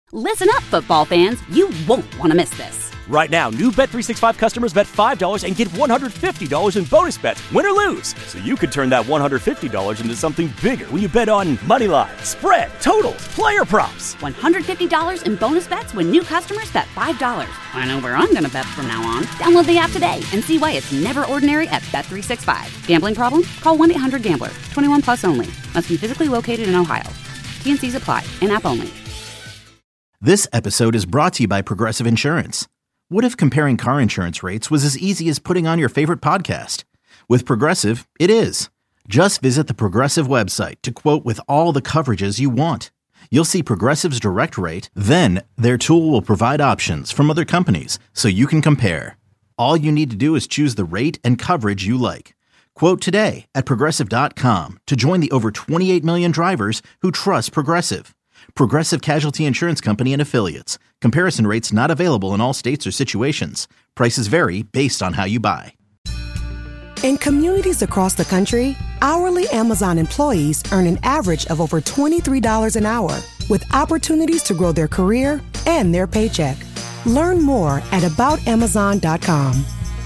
Listen up, football fans. You won't want to miss this. Right now, new Bet365 customers bet $5 and get $150 in bonus bets, win or lose. So you could turn that $150 into something bigger when you bet on money line, spread, totals, player props. $150 in bonus bets when new customers bet $5. I know where I'm going to bet from now on. Download the app today and see why it's never ordinary at Bet365. Gambling problem? Call 1-800-GAMBLER. 21 plus only. Must be physically located in Ohio. T&Cs apply. In-app only. This episode is brought to you by Progressive Insurance. What if comparing car insurance rates was as easy as putting on your favorite podcast? With Progressive, it is. Just visit the Progressive website to quote with all the coverages you want. You'll see Progressive's direct rate, then their tool will provide options from other companies so you can compare. All you need to do is choose the rate and coverage you like. Quote today at Progressive.com to join the over 28 million drivers who trust Progressive. Progressive Casualty Insurance Company and Affiliates. Comparison rates not available in all states or situations. Prices vary based on how you buy. In communities across the country, hourly Amazon employees earn an average of over $23 an hour, with opportunities to grow their career and their paycheck. Learn more at aboutamazon.com.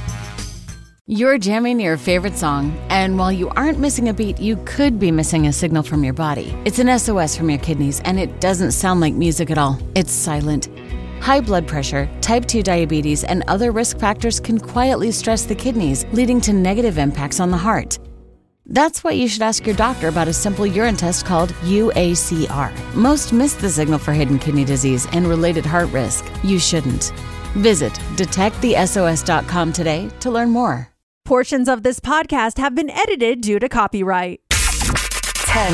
You're jamming your favorite song, and while you aren't missing a beat, you could be missing a signal from your body. It's an SOS from your kidneys, and it doesn't sound like music at all. It's silent. High blood pressure, type 2 diabetes, and other risk factors can quietly stress the kidneys, leading to negative impacts on the heart. That's why you should ask your doctor about a simple urine test called UACR. Most miss the signal for hidden kidney disease and related heart risk. You shouldn't. Visit detectthesos.com today to learn more. Portions of this podcast have been edited due to copyright. 10,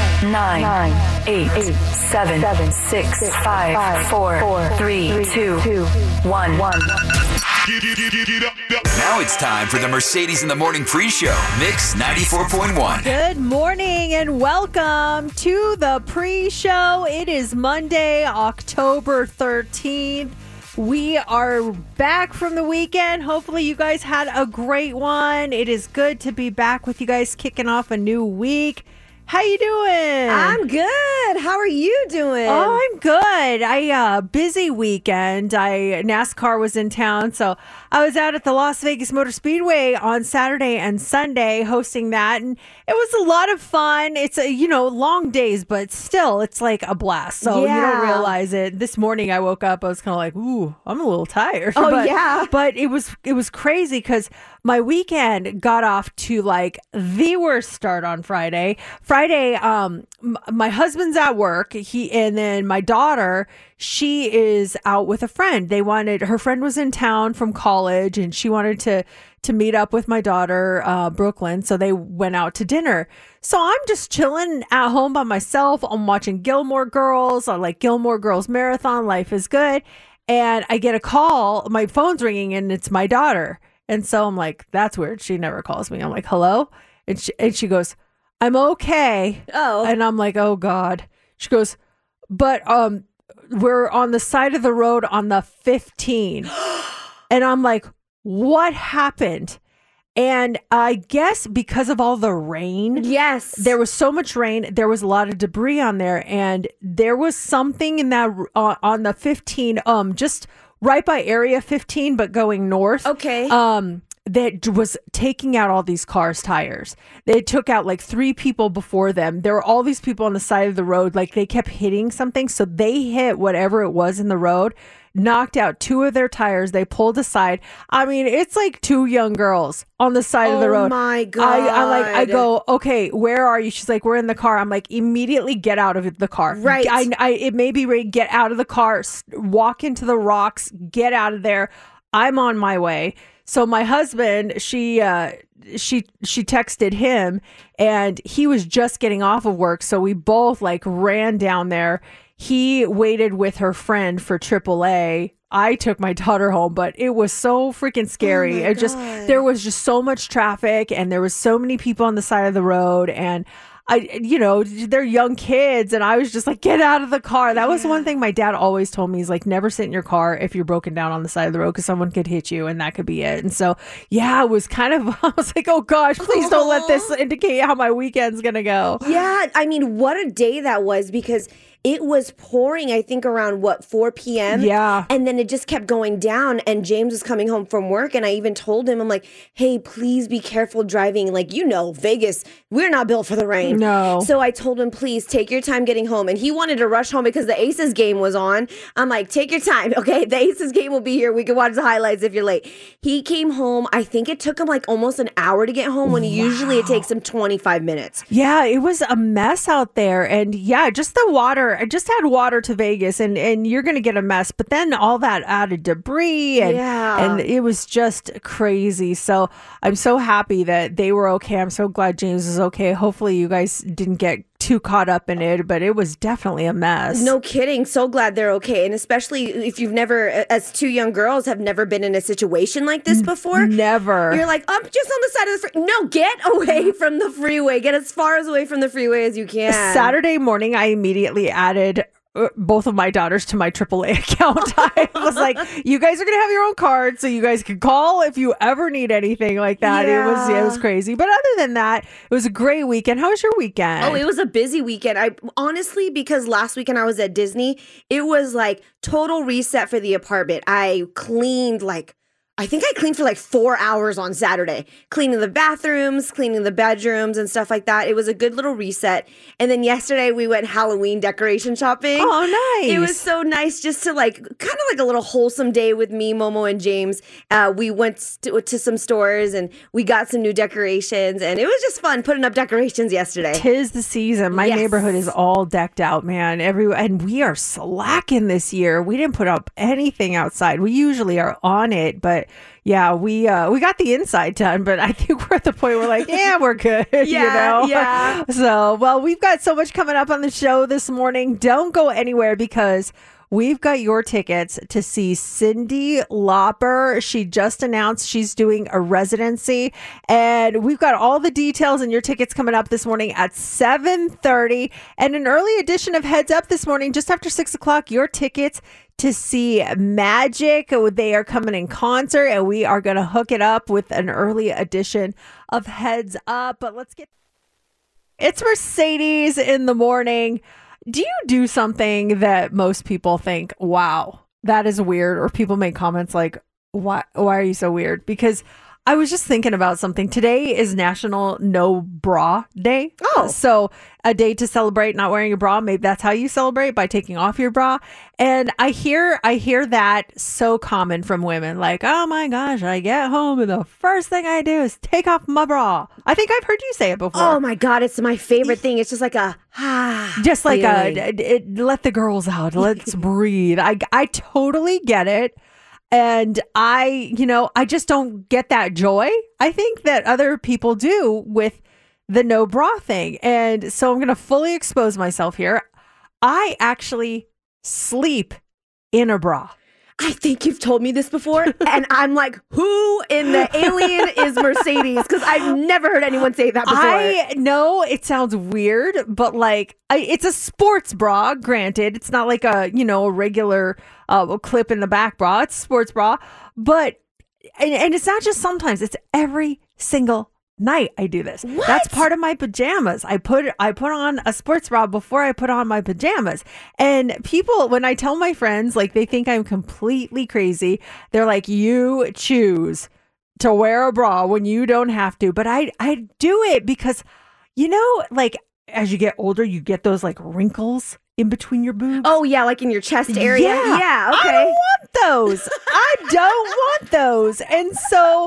9, 8, 7, 6, 5, 4, 3, 2, 1. Now it's time for the Mercedes in the Morning pre-show, Mix 94.1. Good morning and welcome to the pre-show. It is Monday, October 13th. We are back from the weekend. Hopefully you guys had a great one. It is good to be back with you guys, kicking off a new week. How you doing? I'm good. How are you doing? Oh, I'm good. Busy weekend. NASCAR was in town, so I was out at the Las Vegas Motor Speedway on Saturday and Sunday hosting that, and it was a lot of fun. It's long days, but still, it's like a blast. So you don't realize it. This morning I woke up, I was kind of like, ooh, I'm a little tired. But it was crazy because my weekend got off to like the worst start on Friday. My husband's at work. And then my daughter, she is out with a friend. Her friend was in town from college and she wanted to meet up with my daughter, Brooklyn. So they went out to dinner. So I'm just chilling at home by myself. I'm watching Gilmore Girls. I like Gilmore Girls Marathon. Life is good. And I get a call. My phone's ringing and it's my daughter. And so I'm like, that's weird. She never calls me. I'm like, hello? And she goes, I'm okay. Oh. And I'm like, oh God. She goes, but we're on the side of the road on the 15. And I'm like, what happened? And I guess because of all the rain. Yes. There was so much rain. There was a lot of debris on there. And there was something in that on the 15, just right by Area 15, but going north. Okay. That was taking out all these cars' tires. They took out like 3 people before them. There were all these people on the side of the road. Like they kept hitting something. So they hit whatever it was in the road, knocked out 2 of their tires. They pulled aside. I mean, it's like 2 young girls on the side of the road. Oh my God. I go, okay, where are you? She's like, we're in the car. I'm like, immediately get out of the car. Right. It may be ready. Get out of the car, walk into the rocks, get out of there. I'm on my way. So my husband, she texted him and he was just getting off of work. So we both like ran down there. He waited with her friend for AAA. I took my daughter home, but it was so freaking scary. There was just so much traffic and there was so many people on the side of the road and they're young kids and I was just like, get out of the car. That was one thing my dad always told me. He's like, never sit in your car if you're broken down on the side of the road because someone could hit you and that could be it. And so, it was kind of, I was like, oh gosh, please don't let this indicate how my weekend's going to go. Yeah. I mean, what a day that was because it was pouring, I think around 4 p.m. Yeah. And then it just kept going down, and James was coming home from work, and I even told him, I'm like, hey, please be careful driving. Like, Vegas, we're not built for the rain. No. So I told him, please take your time getting home. And he wanted to rush home because the Aces game was on. I'm like, take your time, okay? The Aces game will be here. We can watch the highlights if you're late. He came home. I think it took him like almost an hour to get home when usually it takes him 25 minutes. Yeah, it was a mess out there. And yeah, just the water. I just had water to Vegas, and you're going to get a mess. But then all that added debris, and it was just crazy. So I'm so happy that they were okay. I'm so glad James is okay. Hopefully you guys didn't get too caught up in it, but it was definitely a mess. No kidding. So glad they're okay. And especially if you've never, as two young girls, have never been in a situation like this before. Never. You're like, I'm just on the side of the freeway. No, get away from the freeway. Get as far away from the freeway as you can. Saturday morning, I immediately added both of my daughters to my AAA account. I was like, you guys are going to have your own card, so you guys can call if you ever need anything like that. Yeah. It was crazy. But other than that, it was a great weekend. How was your weekend? Oh, it was a busy weekend. I honestly, because last weekend I was at Disney, it was like total reset for the apartment. I think I cleaned for like 4 hours on Saturday, cleaning the bathrooms, cleaning the bedrooms and stuff like that. It was a good little reset. And then yesterday we went Halloween decoration shopping. Oh, nice. It was so nice just to like, kind of like a little wholesome day with me, Momo, and James. We went to some stores and we got some new decorations, and it was just fun putting up decorations yesterday. 'Tis the season. My neighborhood is all decked out, man. And we are slacking this year. We didn't put up anything outside. We usually are on it, but yeah, we got the inside done, but I think we're at the point where like, yeah, we're good. Yeah. So, well, we've got so much coming up on the show this morning. Don't go anywhere because we've got your tickets to see Cyndi Lauper. She just announced she's doing a residency, and we've got all the details and your tickets coming up this morning at 7:30, and an early edition of Heads Up this morning, just after 6 o'clock, your tickets to see Magic. They are coming in concert, and we are going to hook it up with an early edition of Heads Up. But it's Mercedes in the morning. Do you do something that most people think, wow, that is weird? Or people make comments like, why are you so weird? Because I was just thinking about something. Today is National No Bra Day. Oh. So a day to celebrate not wearing a bra. Maybe that's how you celebrate, by taking off your bra. And I hear that so common from women. Like, oh my gosh, I get home and the first thing I do is take off my bra. I think I've heard you say it before. Oh my God, it's my favorite thing. It's just like a just like feeling. let the girls out. Let's breathe. I totally get it. And I just don't get that joy. I think that other people do with the no bra thing. And so I'm going to fully expose myself here. I actually sleep in a bra. I think you've told me this before, and I'm like, who in the alien is Mercedes? Because I've never heard anyone say that before. I know it sounds weird, but like, it's a sports bra. Granted, it's not like a regular clip in the back bra. It's a sports bra, but and it's not just sometimes. It's every single night I do this. What? That's part of my pajamas. I put on a sports bra before I put on my pajamas. And people, when I tell my friends, like, they think I'm completely crazy. They're like, you choose to wear a bra when you don't have to. But I do it because, like, as you get older, you get those like wrinkles in between your boobs. Oh yeah, like in your chest area. Yeah, okay. I don't want those. I don't want those. And so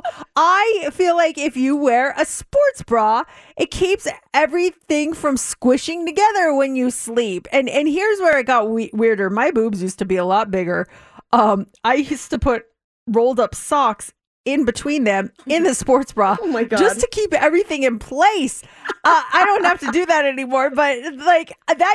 I feel like if you wear a sports bra, it keeps everything from squishing together when you sleep. And here's where it got weirder. My boobs used to be a lot bigger. I used to put rolled up socks in between them in the sports bra. Oh my God. Just to keep everything in place. I don't have to do that anymore, but like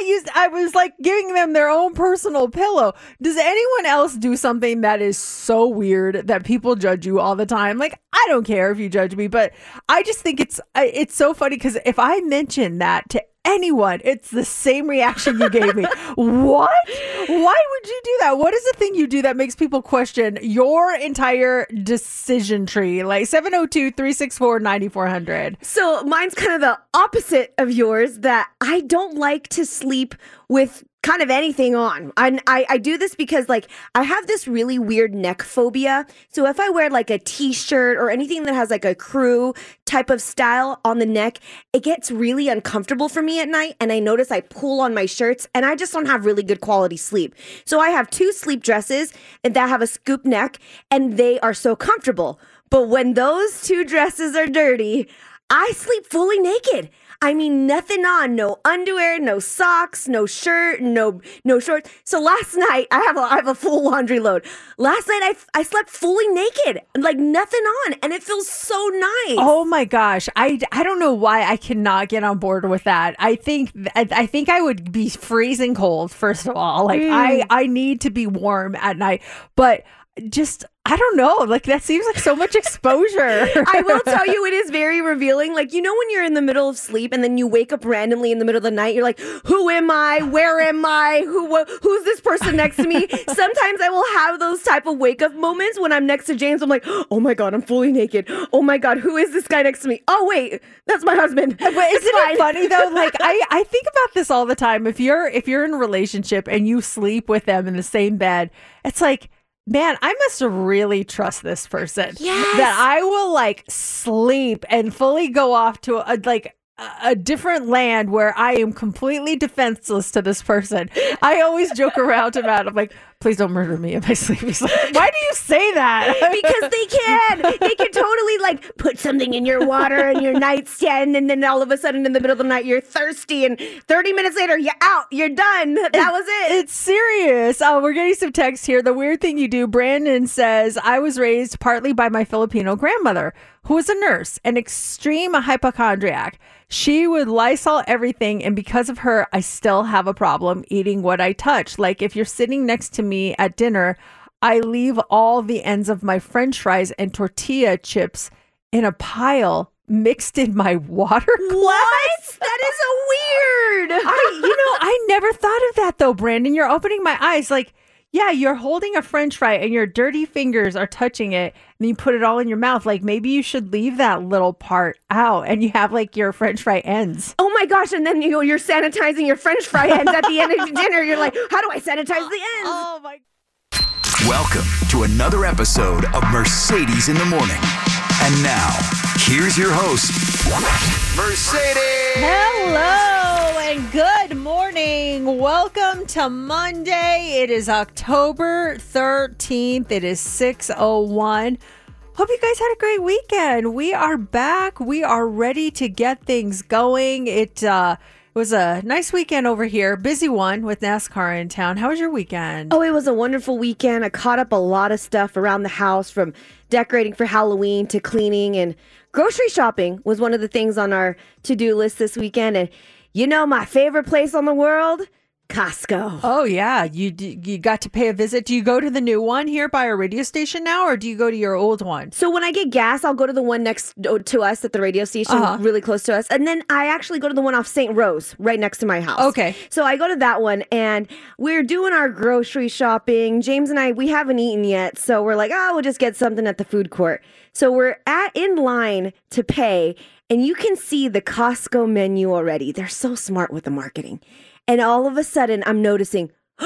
I was like giving them their own personal pillow. Does anyone else do something that is so weird that people judge you all the time? Like, I don't care if you judge me, but I just think it's so funny because if I mention that to anyone, it's the same reaction you gave me. What? Why would you do that? What is the thing you do that makes people question your entire decision tree? Like 702-364-9400. So mine's kind of the opposite of yours, that I don't like to sleep with kind of anything on. I do this because like I have this really weird neck phobia. So if I wear like a t-shirt or anything that has like a crew type of style on the neck, it gets really uncomfortable for me at night. And I notice I pull on my shirts and I just don't have really good quality sleep. So I have 2 sleep dresses that have a scoop neck and they are so comfortable. But when those 2 dresses are dirty, I sleep fully naked. I mean, nothing on, no underwear, no socks, no shirt, no shorts. So last night, I have a full laundry load. Last night, I slept fully naked, like nothing on, and it feels so nice. Oh my gosh, I don't know why I cannot get on board with that. I think I would be freezing cold. First of all, like I need to be warm at night, but just. I don't know. Like, that seems like so much exposure. I will tell you, it is very revealing. Like, you know, when you're in the middle of sleep and then you wake up randomly in the middle of the night, you're like, who am I? Where am I? Who's this person next to me? Sometimes I will have those type of wake up moments when I'm next to James. I'm like, oh my God, I'm fully naked. Oh my God, who is this guy next to me? Oh, wait, that's my husband. But isn't it funny though? Like, I think about this all the time. If you're in a relationship and you sleep with them in the same bed, it's like, man, I must really trust this person. Yes. That I will like sleep and fully go off to a different land where I am completely defenseless to this person. I always joke around about it. I'm like, please don't murder me in my sleep. He's like, why do you say that? Because they can. They can totally like put something in your water and your nightstand, and then all of a sudden in the middle of the night you're thirsty, and 30 minutes later you're out. You're done. That was it. It's serious. We're getting some text here. The weird thing you do. Brandon says, I was raised partly by my Filipino grandmother, who was a nurse, an extreme hypochondriac. She would Lysol everything, and because of her, I still have a problem eating what I touch. Like if you're sitting next to me at dinner, I leave all the ends of my French fries and tortilla chips in a pile mixed in my water glass. What? That is so weird. I never thought of that though, Brandon. You're opening my eyes. Like, yeah, you're holding a French fry and your dirty fingers are touching it and you put it all in your mouth. Like maybe you should leave that little part out and you have like your French fry ends. Oh my gosh. And then you're sanitizing your French fry ends at the end of the dinner. You're like, how do I sanitize the ends? Oh my. Welcome to another episode of Mercedes in the Morning. And now, here's your host, Mercedes. Hello and good morning. Welcome to Monday. It is October 13th. It is 6:01. Hope you guys had a great weekend. We are back. We are ready to get things going. It was a nice weekend over here. Busy one with NASCAR in town. How was your weekend? Oh, it was a wonderful weekend. I caught up a lot of stuff around the house, from decorating for Halloween to cleaning, and grocery shopping was one of the things on our to-do list this weekend. And you know, my favorite place on the world? Costco. Oh, yeah. You got to pay a visit. Do you go to the new one here by our radio station now, or do you go to your old one? So when I get gas, I'll go to the one next to us at the radio station, really close to us. And then I actually go to the one off St. Rose, right next to my house. Okay. So I go to that one, and we're doing our grocery shopping. James and I, we haven't eaten yet. So we're like, we'll just get something at the food court. So we're in line to pay, and you can see the Costco menu already. They're so smart with the marketing. And all of a sudden, I'm noticing,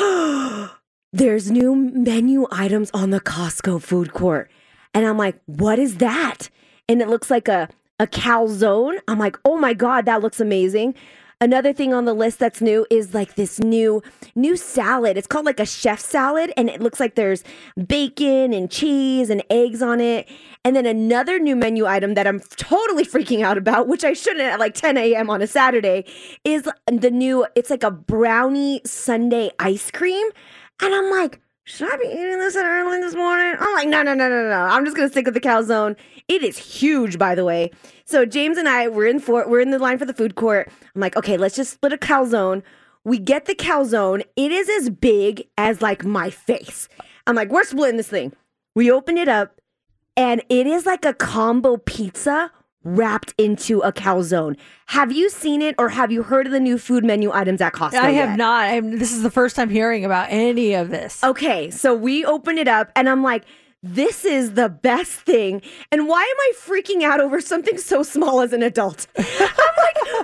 there's new menu items on the Costco food court. And I'm like, what is that? And it looks like a calzone. I'm like, oh my God, that looks amazing. Another thing on the list that's new is like this new salad. It's called like a chef salad, and it looks like there's bacon and cheese and eggs on it. And then another new menu item that I'm totally freaking out about, which I shouldn't at like 10 a.m. on a Saturday, is it's like a brownie sundae ice cream. And I'm like, should I be eating this early this morning? I'm like, no. I'm just going to stick with the calzone. It is huge, by the way. So James and I, we're in the line for the food court. I'm like, okay, let's just split a calzone. We get the calzone. It is as big as like my face. I'm like, we're splitting this thing. We open it up, and it is like a combo pizza wrapped into a calzone. Have you seen it, or have you heard of the new food menu items at Costco I yet? have not. This is the first time hearing about any of this. Okay, so we open it up, and I'm like, this is the best thing. And why am I freaking out over something so small as an adult? I'm like,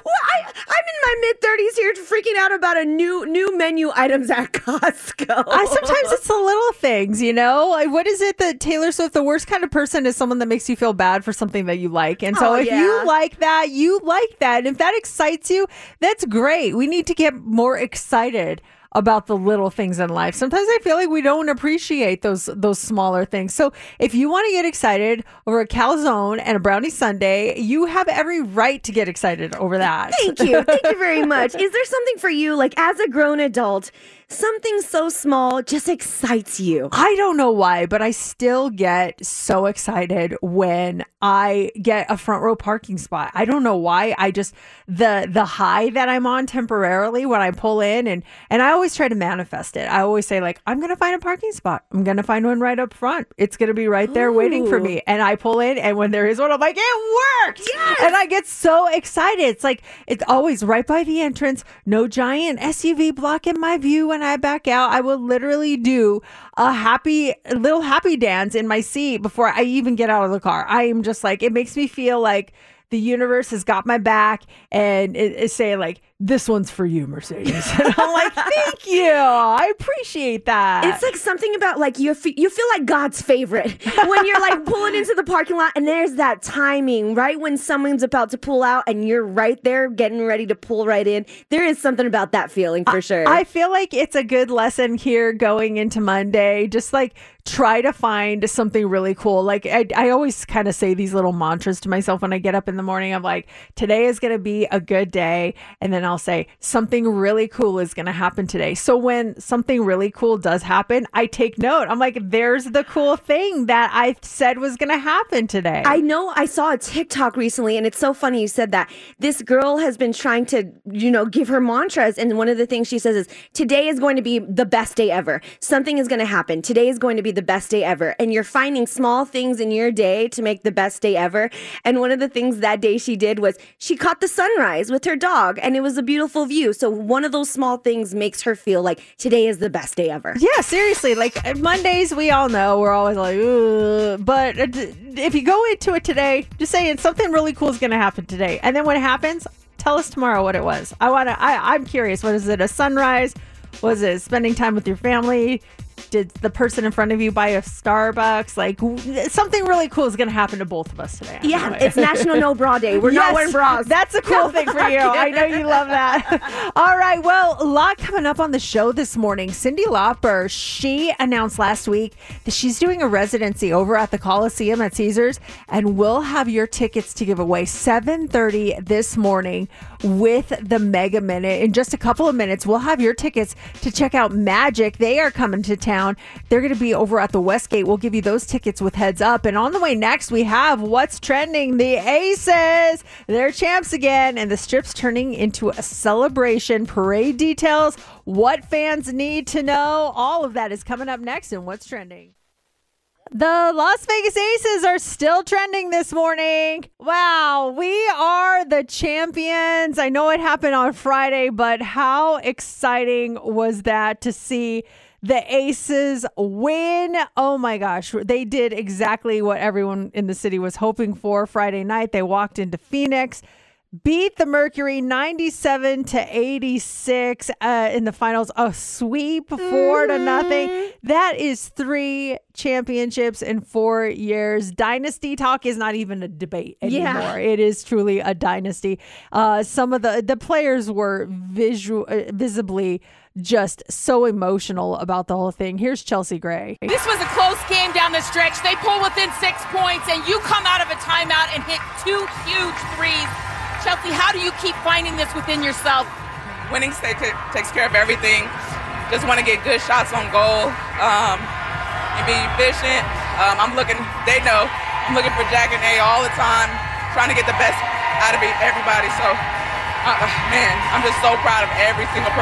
I'm in my mid-30s here freaking out about a new menu items at Costco. Sometimes it's the little things, you know? Like, what is it that Taylor Swift, the worst kind of person is someone that makes you feel bad for something that you like. And so you like that, you like that. And if that excites you, that's great. We need to get more excited about the little things in life. Sometimes I feel like we don't appreciate those smaller things. So if you want to get excited over a calzone and a brownie sundae, you have every right to get excited over that. Thank you. Thank you very much. Is there something for you, like as a grown adult, something so small just excites you? I don't know why, but I still get so excited when I get a front row parking spot. I don't know why. I just, the high that I'm on temporarily when I pull in, and I always try to manifest it. I always say, like, I'm going to find a parking spot. I'm going to find one right up front. It's going to be right there waiting for me. And I pull in, and when there is one, I'm like, it worked! Yes! And I get so excited. It's like, it's always right by the entrance. No giant SUV blocking my view when I back out. I will literally do a little happy dance in my seat before I even get out of the car. I am just like, it makes me feel like the universe has got my back and it is saying, like, this one's for you, Mercedes. And I'm like, thank you. I appreciate that. It's like something about, like, you feel like God's favorite when you're like pulling into the parking lot and there's that timing right when someone's about to pull out and you're right there getting ready to pull right in. There is something about that feeling for sure. I feel like it's a good lesson here going into Monday. Just like try to find something really cool. Like I always kind of say these little mantras to myself when I get up in the morning. I'm like, today is going to be a good day. And then I'll say something really cool is going to happen today. So when something really cool does happen, I take note. I'm like, there's the cool thing that I said was going to happen today. I know I saw a TikTok recently, and it's so funny you said that. This girl has been trying to, give her mantras. And one of the things she says is, today is going to be the best day ever. Something is going to happen. Today is going to be the best day ever. And you're finding small things in your day to make the best day ever. And one of the things that day she did was she caught the sunrise with her dog, and it was a beautiful view. So one of those small things makes her feel like today is the best day ever. Yeah, seriously. Like Mondays, we all know we're always like, ugh. But if you go into it today, just saying something really cool is going to happen today. And then when it happens, tell us tomorrow what it was. I'm curious. What is it? A sunrise? Was it spending time with your family? Did the person in front of you buy a Starbucks? Like, something really cool is going to happen to both of us today. Yeah, it's National No Bra Day. We're not wearing bras. That's a cool thing for you. I know you love that. All right, well, a lot coming up on the show this morning. Cyndi Lauper, she announced last week that she's doing a residency over at the Coliseum at Caesars, and we'll have your tickets to give away 7:30 this morning with the Mega Minute. In just a couple of minutes, we'll have your tickets to check out Magic. They are coming to town. They're going to be over at the Westgate. We'll give you those tickets with Heads Up. And on the way next, we have What's Trending. The Aces, they're champs again, and the Strip's turning into a celebration. Parade details, what fans need to know, all of that is coming up next in What's Trending. The Las Vegas Aces are still trending this morning. Wow, we are the champions. I know it happened on Friday, but how exciting was that to see the Aces win? Oh my gosh, they did exactly what everyone in the city was hoping for. Friday night, they walked into Phoenix, beat the Mercury 97-86 in the finals. A sweep 4-0. That is 3 championships in 4 years. Dynasty talk is not even a debate anymore. Yeah. It is truly a dynasty. Some of the players were visibly just so emotional about the whole thing. Here's Chelsea Gray. This was a close game down the stretch. They pull within 6 points, and you come out of a timeout and hit 2 huge threes. Chelsea, how do you keep finding this within yourself? Winning takes care of everything. Just want to get good shots on goal. And be efficient. They know, I'm looking for Jack and A all the time, trying to get the best out of everybody. So, man, I'm just so proud of every single person.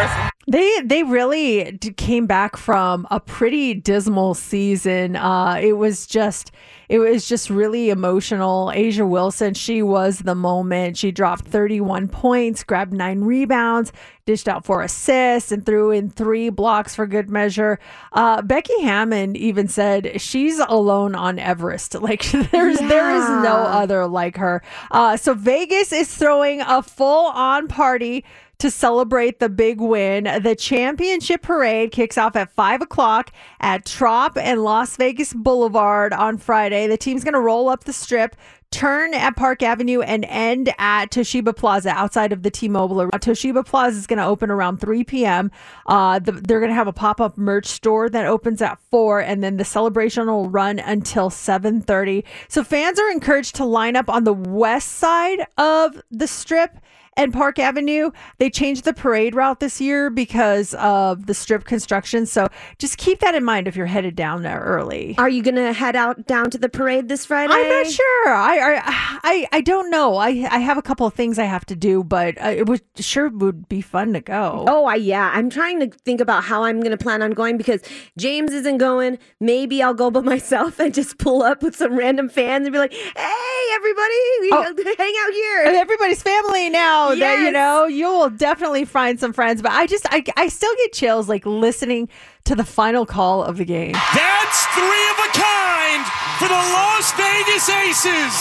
They really came back from a pretty dismal season. It was just really emotional. Asia Wilson, she was the moment. She dropped 31 points, grabbed 9 rebounds, dished out 4 assists, and threw in 3 blocks for good measure. Becky Hammond even said she's alone on Everest. Like there is no other like her. So Vegas is throwing a full-on party to celebrate the big win. The championship parade kicks off at 5 o'clock at Trop and Las Vegas Boulevard on Friday. The team's going to roll up the strip, turn at Park Avenue, and end at Toshiba Plaza outside of the T-Mobile. Toshiba Plaza is going to open around 3 p.m. They're going to have a pop-up merch store that opens at 4, and then the celebration will run until 7:30. So fans are encouraged to line up on the west side of the strip and Park Avenue. They changed the parade route this year because of the strip construction. So just keep that in mind if you're headed down there early. Are you going to head out down to the parade this Friday? I'm not sure. I don't know. I have a couple of things I have to do, but it would be fun to go. Oh, yeah. I'm trying to think about how I'm going to plan on going because James isn't going. Maybe I'll go by myself and just pull up with some random fans and be like, hey, everybody, hang out here. Everybody's family now. Yes. That you will definitely find some friends, but I still get chills like listening to the final call of the game. That's 3 of a kind for the Las Vegas Aces,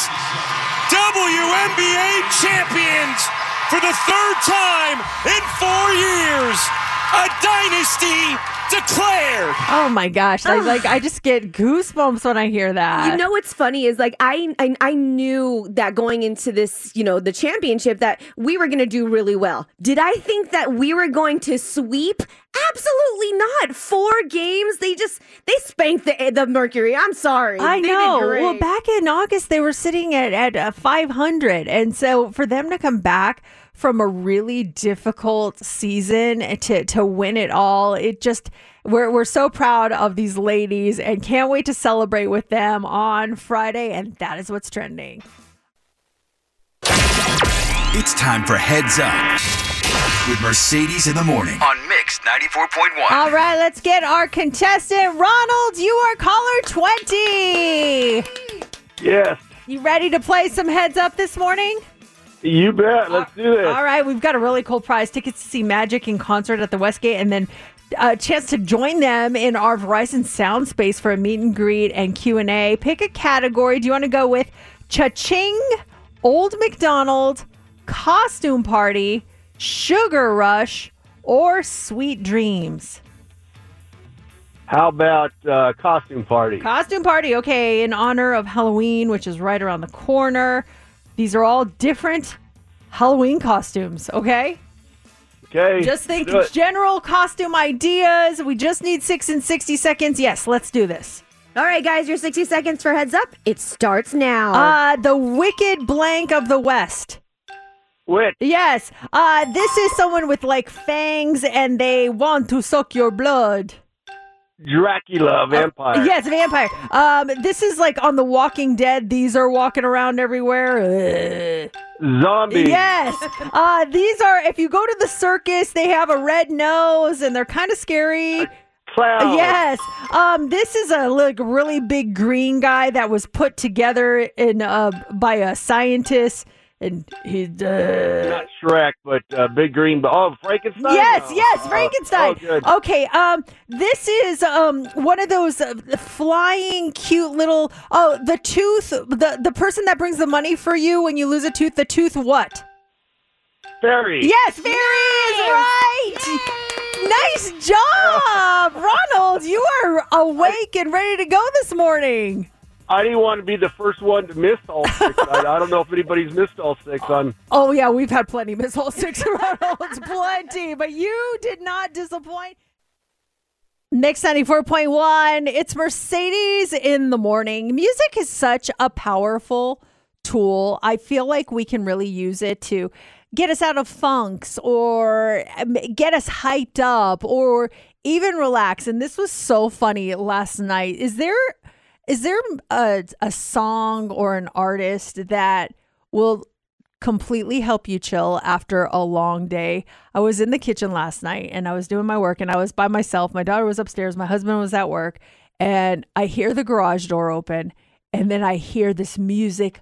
WNBA champions for the 3rd time in 4 years. A dynasty declared. Oh my gosh. I just get goosebumps when I hear that. You know what's funny is like I knew that going into this, the championship that we were going to do really well. Did I think that we were going to sweep? Absolutely not. 4 games. They spanked the Mercury. I'm sorry. I know. Well, back in August they were sitting at 500, and so for them to come back from a really difficult season to win it all, we're so proud of these ladies and can't wait to celebrate with them on Friday, and that is what's trending. It's time for Heads Up with Mercedes in the Morning on Mix 94.1. All right, let's get our contestant. Ronald, you are caller 20. Yes. You ready to play some Heads Up this morning? You bet. Let's do this. All right. We've got a really cool prize. Tickets to see Magic in concert at the Westgate, and then a chance to join them in our Verizon Sound Space for a meet and greet and Q&A. Pick a category. Do you want to go with Cha-Ching, Old McDonald, Costume Party, Sugar Rush, or Sweet Dreams? How about Costume Party? Costume Party. Okay. In honor of Halloween, which is right around the corner. These are all different Halloween costumes, okay? Okay. Just think general costume ideas. We just need 6 and 60 seconds. Yes, let's do this. All right, guys, your 60 seconds for Heads Up. It starts now. The Wicked Blank of the West. Witch. Yes. This is someone with like fangs and they want to suck your blood. Dracula, vampire. Yes, vampire. This is like on The Walking Dead. These are walking around everywhere. Zombie. Yes. These are, if you go to the circus, they have a red nose and they're kind of scary. Clown. Yes. This is a really big green guy that was put together by a scientist. And he's not Shrek, but Big Green. Frankenstein. Yes, Frankenstein. Good. Okay. This is one of those flying, cute little. Oh, the tooth. The person that brings the money for you when you lose a tooth. The tooth. What? Fairy. Yes, fairy is right. Nice job, Ronald. You are awake and ready to go this morning. I didn't want to be the first one to miss all 6. I don't know if anybody's missed all 6 on. Oh, yeah, we've had plenty miss all 6 Ronalds. Plenty, but you did not disappoint. Mix 94.1, it's Mercedes in the morning. Music is such a powerful tool. I feel like we can really use it to get us out of funks or get us hyped up or even relax. And this was so funny last night. Is there a song or an artist that will completely help you chill after a long day. I was in the kitchen last night and I was doing my work and I was by myself. My daughter was upstairs. My husband was at work and I hear the garage door open and then I hear this music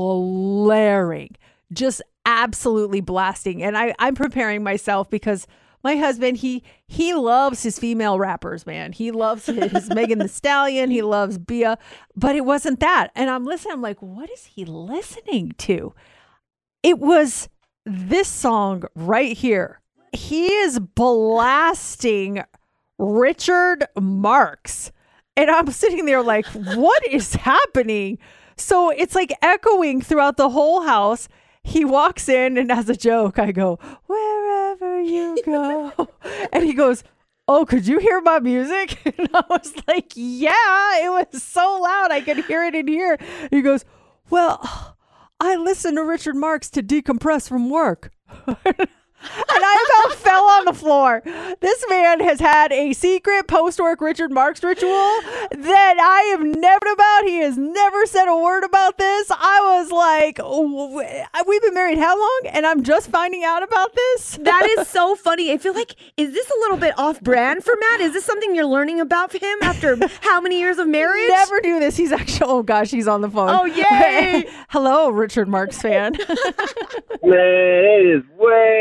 blaring, just absolutely blasting. And I'm preparing myself because my husband, he loves his female rappers, man. He loves his Megan Thee Stallion. He loves Bia, but it wasn't that. And I'm listening. I'm like, what is he listening to? It was this song right here. He is blasting Richard Marx. And I'm sitting there like, what is happening? So it's like echoing throughout the whole house. He walks in and as a joke, I go, wherever you go. And he goes, oh, could you hear my music? And I was like, yeah, it was so loud. I could hear it in here. He goes, well, I listen to Richard Marx to decompress from work. And I about fell on the floor. This man has had a secret post-work Richard Marx ritual that I have never about. He has never said a word about this. I was like, we've been married how long? And I'm just finding out about this. That is so funny. I feel like, is this a little bit off-brand for Matt? Is this something you're learning about him after how many years of marriage? Never do this. He's actually, oh gosh, he's on the phone. Oh, yay. Hello, Richard Marx fan. Man, it is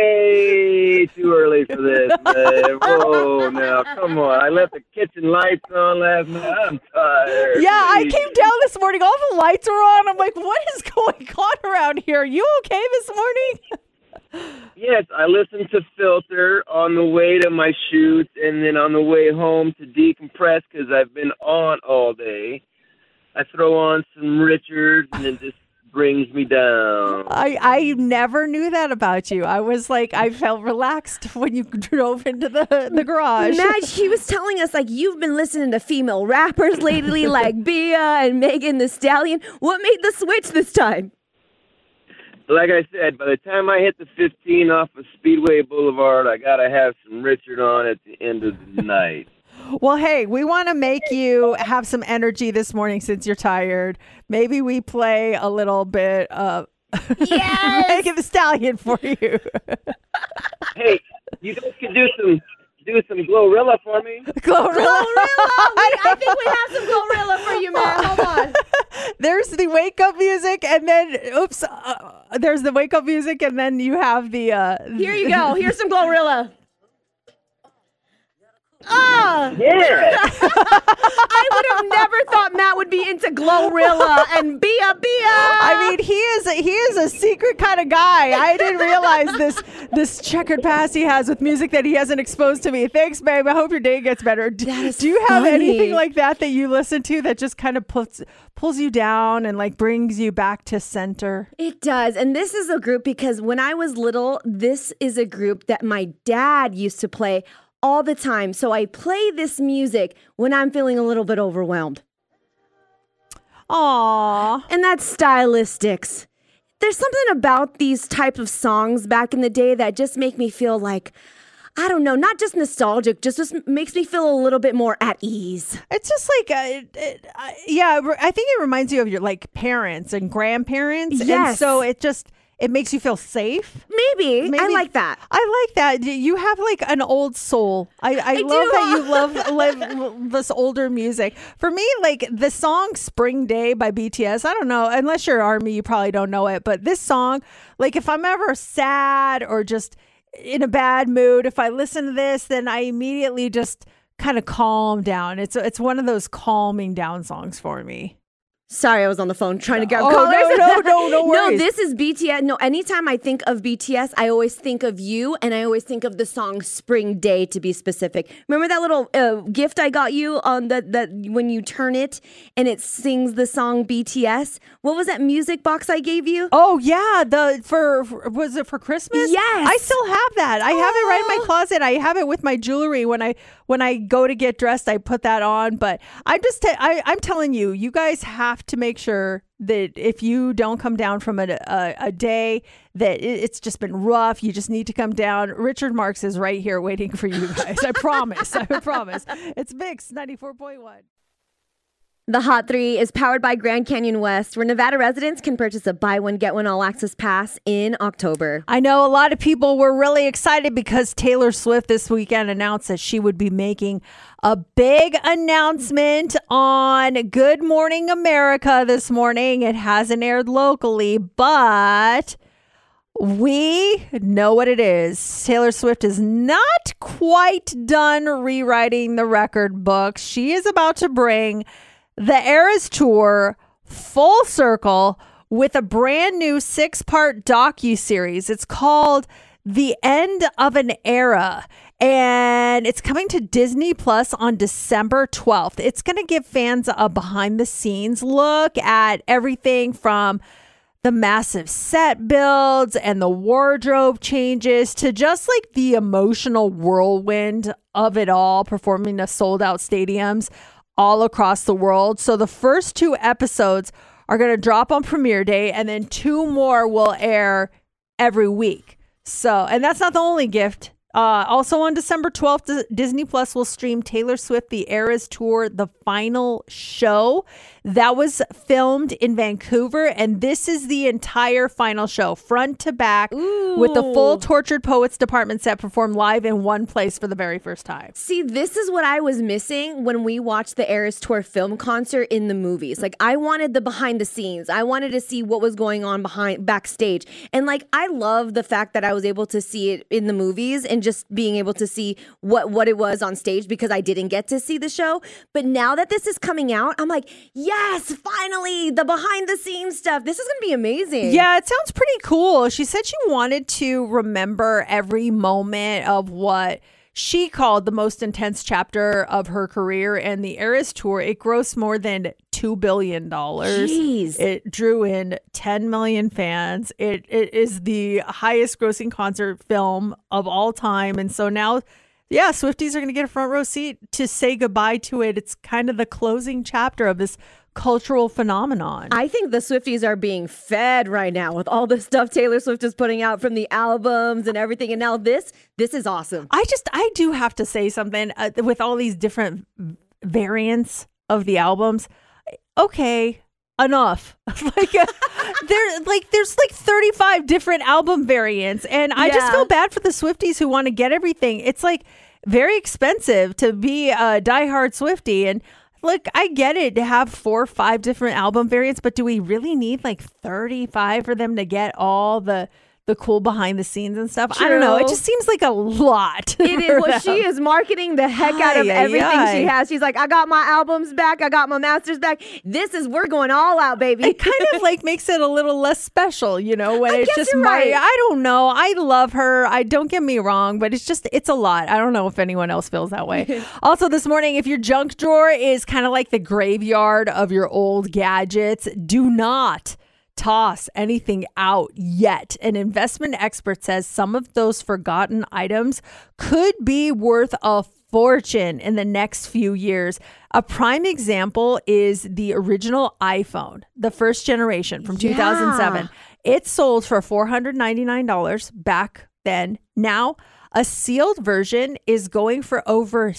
way too early for this, man. Whoa, now, come on. I left the kitchen lights on last night. I'm tired. Yeah, I came down this morning. All the lights were on. I'm like, what is going on around here? Are you okay this morning? Yes, I listened to Filter on the way to my shoots and then on the way home to decompress because I've been on all day. I throw on some Richards and it just brings me down. I never knew that about you. I was like, I felt relaxed when you drove into the garage. Madge, he was telling us, like, you've been listening to female rappers lately, like Bia and Megan Thee Stallion. What made the switch this time? Like I said, by the time I hit the 15 off of Speedway Boulevard, I got to have some Richard on at the end of the night. Well, hey, we want to make you have some energy this morning since you're tired. Maybe we play a little bit of Megan Thee Stallion for you. Hey, you guys can do some Glorilla for me. Glorilla? I think we have some Glorilla for you, man. Hold on. There's the wake up music, and then there's the wake up music, and then you have the. Here you go. Here's some Glorilla. Yeah. I would have never thought Matt would be into Glorilla and Bia. I mean, he is a secret kind of guy. I didn't realize this checkered past he has with music that he hasn't exposed to me. Thanks, babe. I hope your day gets better. Do you have anything like that you listen to that just kind of pulls you down and like brings you back to center? It does. And this is a group because when I was little, this is a group that my dad used to play all the time. So I play this music when I'm feeling a little bit overwhelmed. Aww. And that's Stylistics. There's something about these type of songs back in the day that just make me feel like, I don't know, not just nostalgic, just makes me feel a little bit more at ease. It's just like, I think it reminds you of your like parents and grandparents. Yes. And so it makes you feel safe. Maybe. I like that. I like that. You have like an old soul. I love that you love this older music. For me, like the song Spring Day by BTS, I don't know, unless you're ARMY, you probably don't know it. But this song, like if I'm ever sad or just in a bad mood, if I listen to this, then I immediately just kind of calm down. It's one of those calming down songs for me. Sorry, I was on the phone trying to grab No worries. No, this is BTS. No, anytime I think of BTS, I always think of you, and I always think of the song Spring Day, to be specific. Remember that little gift I got you on that when you turn it and it sings the song BTS? What was that music box I gave you? Oh yeah, was it for Christmas? Yes. I still have that. I have it right in my closet. I have it with my jewelry. When I go to get dressed, I put that on. But I'm telling you, you guys have to make sure that if you don't come down from a day that it's just been rough, you just need to come down. Richard Marx is right here waiting for you guys. I promise. I promise. It's Mix 94.1. The Hot 3 is powered by Grand Canyon West, where Nevada residents can purchase a buy one, get one all-access pass in October. I know a lot of people were really excited because Taylor Swift this weekend announced that she would be making a big announcement on Good Morning America this morning. It hasn't aired locally, but we know what it is. Taylor Swift is not quite done rewriting the record books. She is about to bring the Eras Tour full circle with a brand new 6-part docuseries. It's called The End of an Era, and it's coming to Disney Plus on December 12th. It's going to give fans a behind-the-scenes look at everything from the massive set builds and the wardrobe changes to just like the emotional whirlwind of it all, performing to sold-out stadiums all across the world. So the first 2 episodes are going to drop on premiere day, and then 2 more will air every week. So, and that's not the only gift. Also on December 12th, Disney Plus will stream Taylor Swift, The Eras Tour, The Final Show. That was filmed in Vancouver, and this is the entire final show, front to back, with the full Tortured Poets department set performed live in one place for the very first time. See, this is what I was missing when we watched the Eras Tour film concert in the movies. Like, I wanted the behind the scenes. I wanted to see what was going on backstage. And like, I love the fact that I was able to see it in the movies and just being able to see what it was on stage, because I didn't get to see the show. But now that this is coming out, I'm like, yes, finally, the behind the scenes stuff. This is going to be amazing. Yeah, it sounds pretty cool. She said she wanted to remember every moment of what she called the most intense chapter of her career, and the Eras Tour, it grossed more than $2 billion. Jeez. It drew in 10 million fans. It is the highest grossing concert film of all time. And so now, yeah, Swifties are going to get a front row seat to say goodbye to it. It's kind of the closing chapter of this cultural phenomenon. I think the Swifties are being fed right now with all the stuff Taylor Swift is putting out from the albums and everything. And now this is awesome. I do have to say something with all these different variants of the albums. Okay, enough. There's 35 different album variants, and I just feel bad for the Swifties who want to get everything. It's like very expensive to be a diehard Swiftie, and look, I get it to have 4 or 5 different album variants, but do we really need like 35 for them to get all the cool behind the scenes and stuff? True. I don't know. It just seems like a lot. It is. Well, she is marketing the heck out of everything she has. She's like, I got my albums back. I got my masters back. We're going all out, baby. It kind of like makes it a little less special, you know, when it's just right. I don't know. I love her. Don't get me wrong, but it's a lot. I don't know if anyone else feels that way. Also this morning, if your junk drawer is kind of like the graveyard of your old gadgets, do not toss anything out yet. An investment expert says some of those forgotten items could be worth a fortune in the next few years. A prime example is the original iPhone, the first generation from 2007. It sold for $499 back then. Now, a sealed version is going for over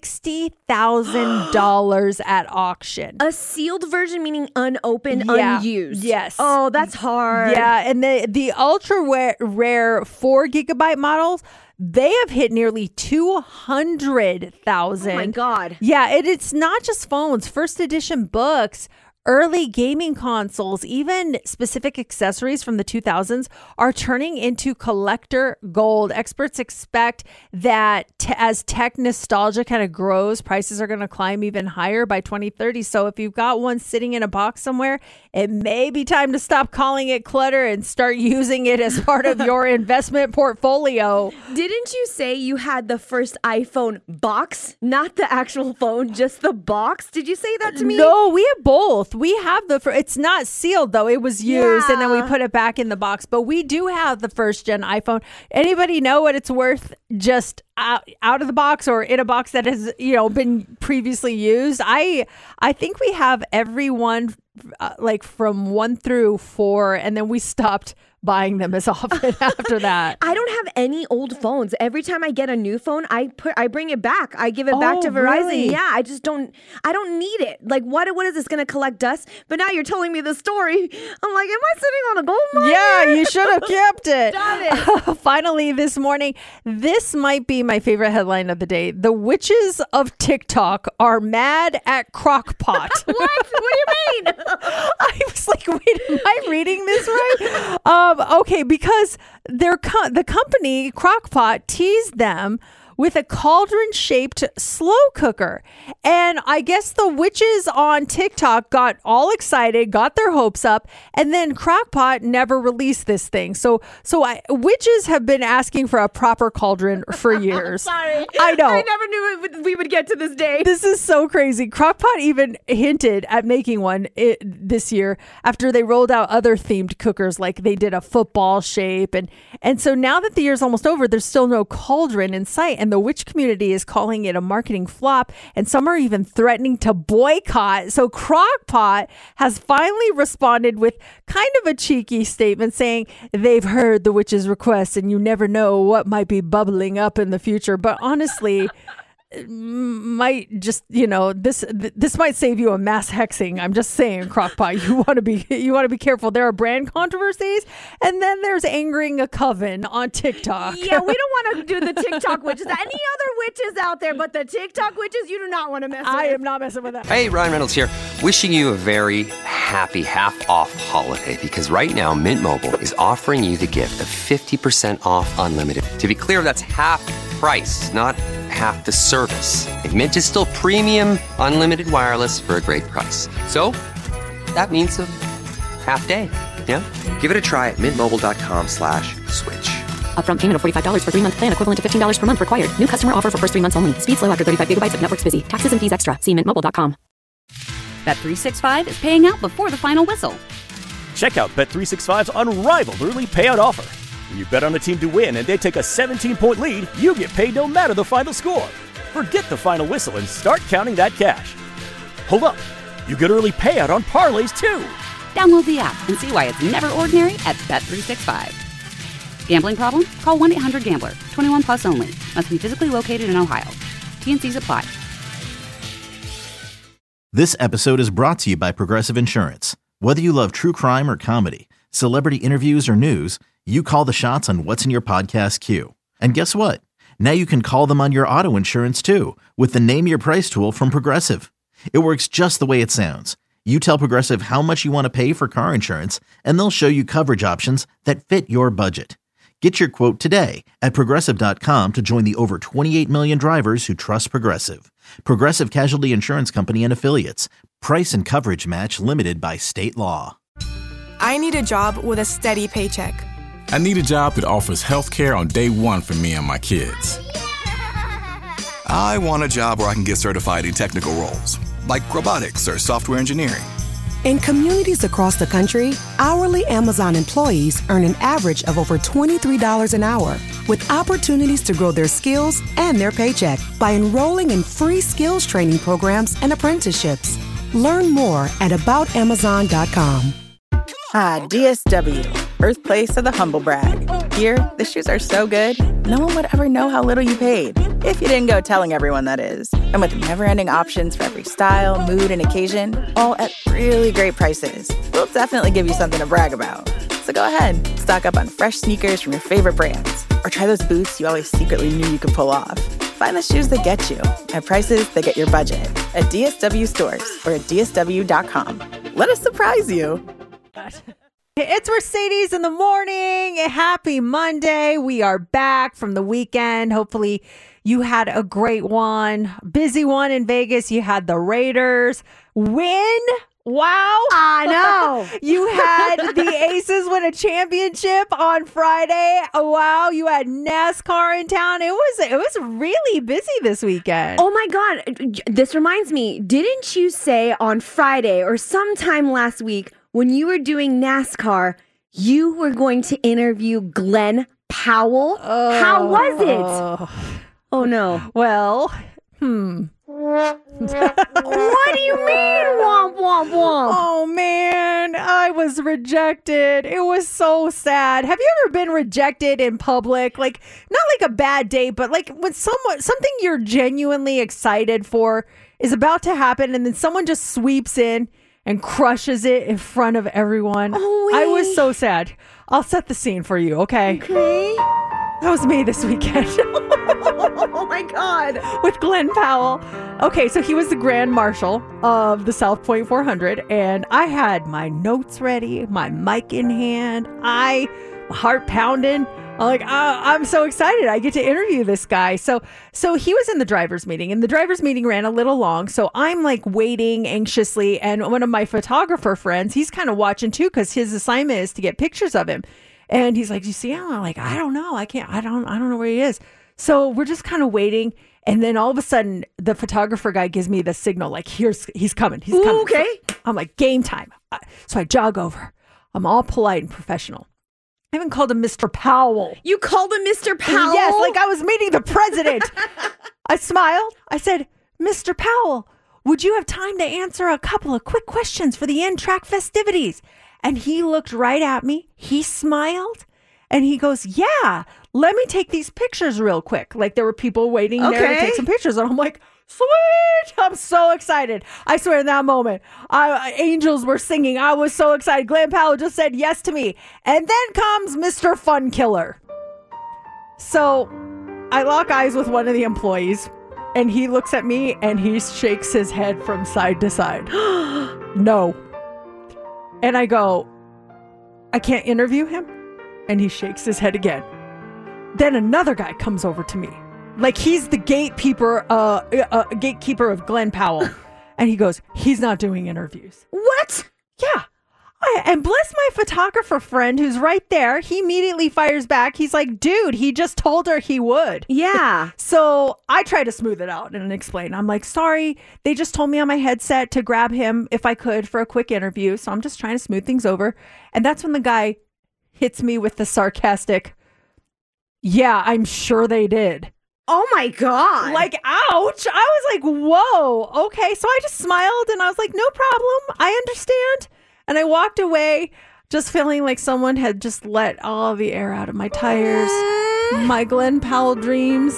$60,000 at auction. A sealed version meaning unopened, unused. Yes. Oh, that's hard. Yeah, and the ultra rare 4 gigabyte models, they have hit nearly 200,000. Oh my God. Yeah, it's not just phones. First edition books, early gaming consoles, even specific accessories from the 2000s are turning into collector gold. Experts expect that as tech nostalgia kind of grows, prices are going to climb even higher by 2030. So if you've got one sitting in a box somewhere, it may be time to stop calling it clutter and start using it as part of your investment portfolio. Didn't you say you had the first iPhone box, not the actual phone, just the box? Did you say that to me? No, we have both. We have it's not sealed though. It was used and then we put it back in the box, but we do have the first gen iPhone. Anybody know what it's worth just out of the box or in a box that has, been previously used? I think we have every one like from 1 through 4, and then we stopped buying them as often after that. I don't have any old phones. Every time I get a new phone, I bring it back. I give it back to Verizon. Really? Yeah, I don't need it. Like, what is this going to collect dust? But now you're telling me the story. I'm like, am I sitting on a gold mine? Yeah, you should have kept it. Darn it. Finally, this morning, this might be my favorite headline of the day. The witches of TikTok are mad at Crock-Pot. What? What do you mean? I was like, wait, am I reading this right? Okay, because the company Crock-Pot teased them with a cauldron-shaped slow cooker. And I guess the witches on TikTok got all excited, got their hopes up, and then Crock-Pot never released this thing. So witches have been asking for a proper cauldron for years. Sorry. I know. I never knew we would get to this day. This is so crazy. Crock-Pot even hinted at making one this year after they rolled out other themed cookers, like they did a football shape. And so now that the year's almost over, there's still no cauldron in sight. And the witch community is calling it a marketing flop. And some are even threatening to boycott. So Crock-Pot has finally responded with kind of a cheeky statement saying they've heard the witch's request and you never know what might be bubbling up in the future. But honestly, might just, this might save you a mass hexing. I'm just saying, Crock-Pot, you want to be careful. There are brand controversies, and then there's angering a coven on TikTok. Yeah, we don't want to do the TikTok witches. Any other witches out there, but the TikTok witches, you do not want to mess with. I am not messing with that. Hey, Ryan Reynolds here. Wishing you a very happy half-off holiday, because right now Mint Mobile is offering you the gift of 50% off unlimited. To be clear, that's half price, not half the service. Mint is still premium unlimited wireless for a great price. So that means a half day. Yeah. Give it a try at mintmobile.com/switch. Upfront payment of $45 for 3-month plan, equivalent to $15 per month required. New customer offer for first 3 months only. Speed slow after 35 gigabytes if network's busy. Taxes and fees extra. See mintmobile.com. Bet365 is paying out before the final whistle. Check out Bet365's unrivaled early payout offer. When you bet on a team to win and they take a 17-point lead, you get paid no matter the final score. Forget the final whistle and start counting that cash. Hold up. You get early payout on parlays, too. Download the app and see why it's never ordinary at Bet365. Gambling problem? Call 1-800-GAMBLER. 21 plus only. Must be physically located in Ohio. T&Cs apply. This episode is brought to you by Progressive Insurance. Whether you love true crime or comedy, celebrity interviews or news, you call the shots on what's in your podcast queue. And guess what? Now you can call them on your auto insurance too with the Name Your Price tool from Progressive. It works just the way it sounds. You tell Progressive how much you want to pay for car insurance, and they'll show you coverage options that fit your budget. Get your quote today at Progressive.com to join the over 28 million drivers who trust Progressive. Progressive Casualty Insurance Company and Affiliates. Price and coverage match limited by state law. I need a job with a steady paycheck. I need a job that offers health care on day one for me and my kids. I want a job where I can get certified in technical roles, like robotics or software engineering. In communities across the country, hourly Amazon employees earn an average of over $23 an hour, with opportunities to grow their skills and their paycheck by enrolling in free skills training programs and apprenticeships. Learn more at aboutamazon.com. Ah, DSW, birthplace of the humble brag. Here, the shoes are so good, no one would ever know how little you paid. If you didn't go telling everyone, that is. And with never-ending options for every style, mood, and occasion, all at really great prices, we'll definitely give you something to brag about. So go ahead, stock up on fresh sneakers from your favorite brands, or try those boots you always secretly knew you could pull off. Find the shoes that get you at prices that get your budget at DSW stores or at DSW.com. Let us surprise you. It's Mercedes in the morning. Happy Monday. We are back from the weekend. Hopefully you had a great one. Busy one in Vegas. You had the Raiders win. Wow. I know. You had the Aces win a championship on Friday. Wow. You had NASCAR in town. It was really busy this weekend. Oh my God. This reminds me, didn't you say on Friday or sometime last week when you were doing NASCAR, you were going to interview Glenn Powell? How was it? Oh no. Well, What do you mean, womp, womp, womp? Oh, man. I was rejected. It was so sad. Have you ever been rejected in public? Like, not like a bad date, but like when something you're genuinely excited for is about to happen and then someone just sweeps in and crushes it in front of everyone. Oh, I was so sad. I'll set the scene for you, okay? Okay. That was me this weekend. Oh my God. With Glenn Powell. Okay, so he was the Grand Marshal of the South Point 400, and I had my notes ready, my mic in hand, my heart pounding. I'm so excited. I get to interview this guy. So he was in the driver's meeting, and the driver's meeting ran a little long. So I'm like waiting anxiously. And one of my photographer friends, he's kind of watching too, because his assignment is to get pictures of him. And he's like, "You see him?" I'm like, "I don't know. I don't know where he is." So we're just kind of waiting. And then all of a sudden, the photographer guy gives me the signal, like, he's coming. He's coming. Okay. So I'm like, game time. So I jog over. I'm all polite and professional. I even called him Mr. Powell. You called him Mr. Powell? Yes, like I was meeting the president. I smiled. I said, "Mr. Powell, would you have time to answer a couple of quick questions for the end track festivities?" And he looked right at me. He smiled. And he goes, "Yeah, let me take these pictures real quick." Like there were people waiting there to take some pictures. And I'm like, sweet. I'm so excited. I swear in that moment, angels were singing. I was so excited. Glenn Powell just said yes to me. And then comes Mr. Fun Killer. So I lock eyes with one of the employees and he looks at me and he shakes his head from side to side. No. And I go, "I can't interview him?" And he shakes his head again. Then another guy comes over to me. Like he's the gatekeeper of Glenn Powell. And he goes, "He's not doing interviews." What? Yeah. And bless my photographer friend who's right there. He immediately fires back. He's like, "Dude, he just told her he would." Yeah. So I try to smooth it out and explain. I'm like, "Sorry, they just told me on my headset to grab him if I could for a quick interview. So I'm just trying to smooth things over." And that's when the guy hits me with the sarcastic, "Yeah, I'm sure they did." Oh my God. Like, ouch. I was like, whoa, okay. So I just smiled and I was like, "No problem. I understand." And I walked away just feeling like someone had just let all the air out of my tires. My Glenn Powell dreams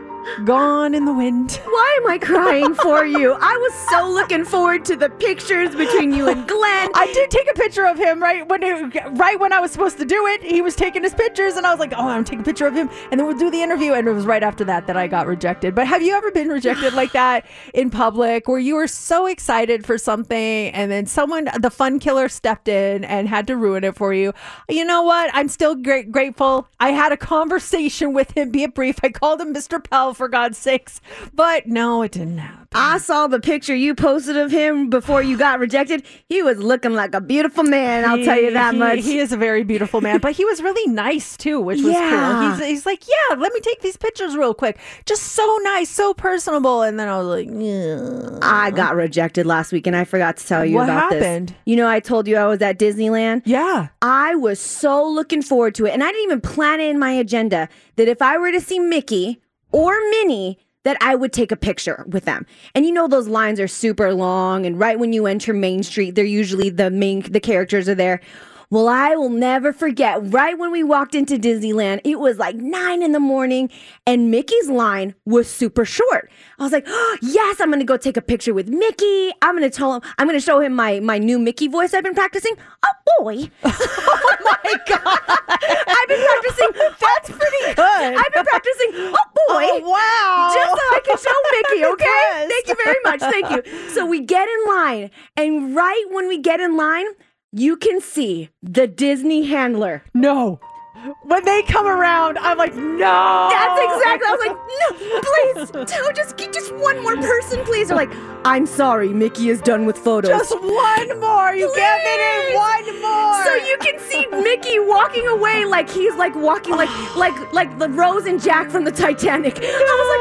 gone in the wind. Why am I crying for you? I was so looking forward to the pictures between you and Glenn. I did take a picture of him right when I was supposed to do it. He was taking his pictures and I was like, "Oh, I'm going to take a picture of him and then we'll do the interview." And it was right after that I got rejected. But have you ever been rejected like that in public where you were so excited for something and then the fun killer stepped in and had to ruin it for you? You know what? I'm still grateful. I had a conversation with him, be it brief. I called him Mr. Powell, for God's sakes. But no, it didn't happen. I saw the picture you posted of him before you got rejected. He was looking like a beautiful man, I'll tell you that much. He is a very beautiful man, but he was really nice too, which was cool. He's like, "Yeah, let me take these pictures real quick." Just so nice, so personable. And then I was like, yeah. I got rejected last week and I forgot to tell you about this. What happened? You know, I told you I was at Disneyland. Yeah. I was so looking forward to it. And I didn't even plan it in my agenda that if I were to see Mickey or Minnie, that I would take a picture with them. And you know, those lines are super long. And right when you enter Main Street, they're usually the characters are there. Well, I will never forget, right when we walked into Disneyland, it was like 9 a.m. and Mickey's line was super short. I was like, "Oh, yes, I'm going to go take a picture with Mickey. I'm going to show him my new Mickey voice I've been practicing. Oh, boy." Oh, my God. I've been practicing. That's pretty good. I've been practicing. Oh, boy. Oh, wow. Just so I can show Mickey, okay? Thank you very much. Thank you. So we get in line, and right when we get in line, you can see the Disney handler. No. When they come around, I'm like, "No." That's exactly. I was like, "No, please, just one more person, please." They're like, "I'm sorry, Mickey is done with photos. Just one more. You can't fit in one more." So you can see Mickey walking away like he's like walking like the Rose and Jack from the Titanic. No.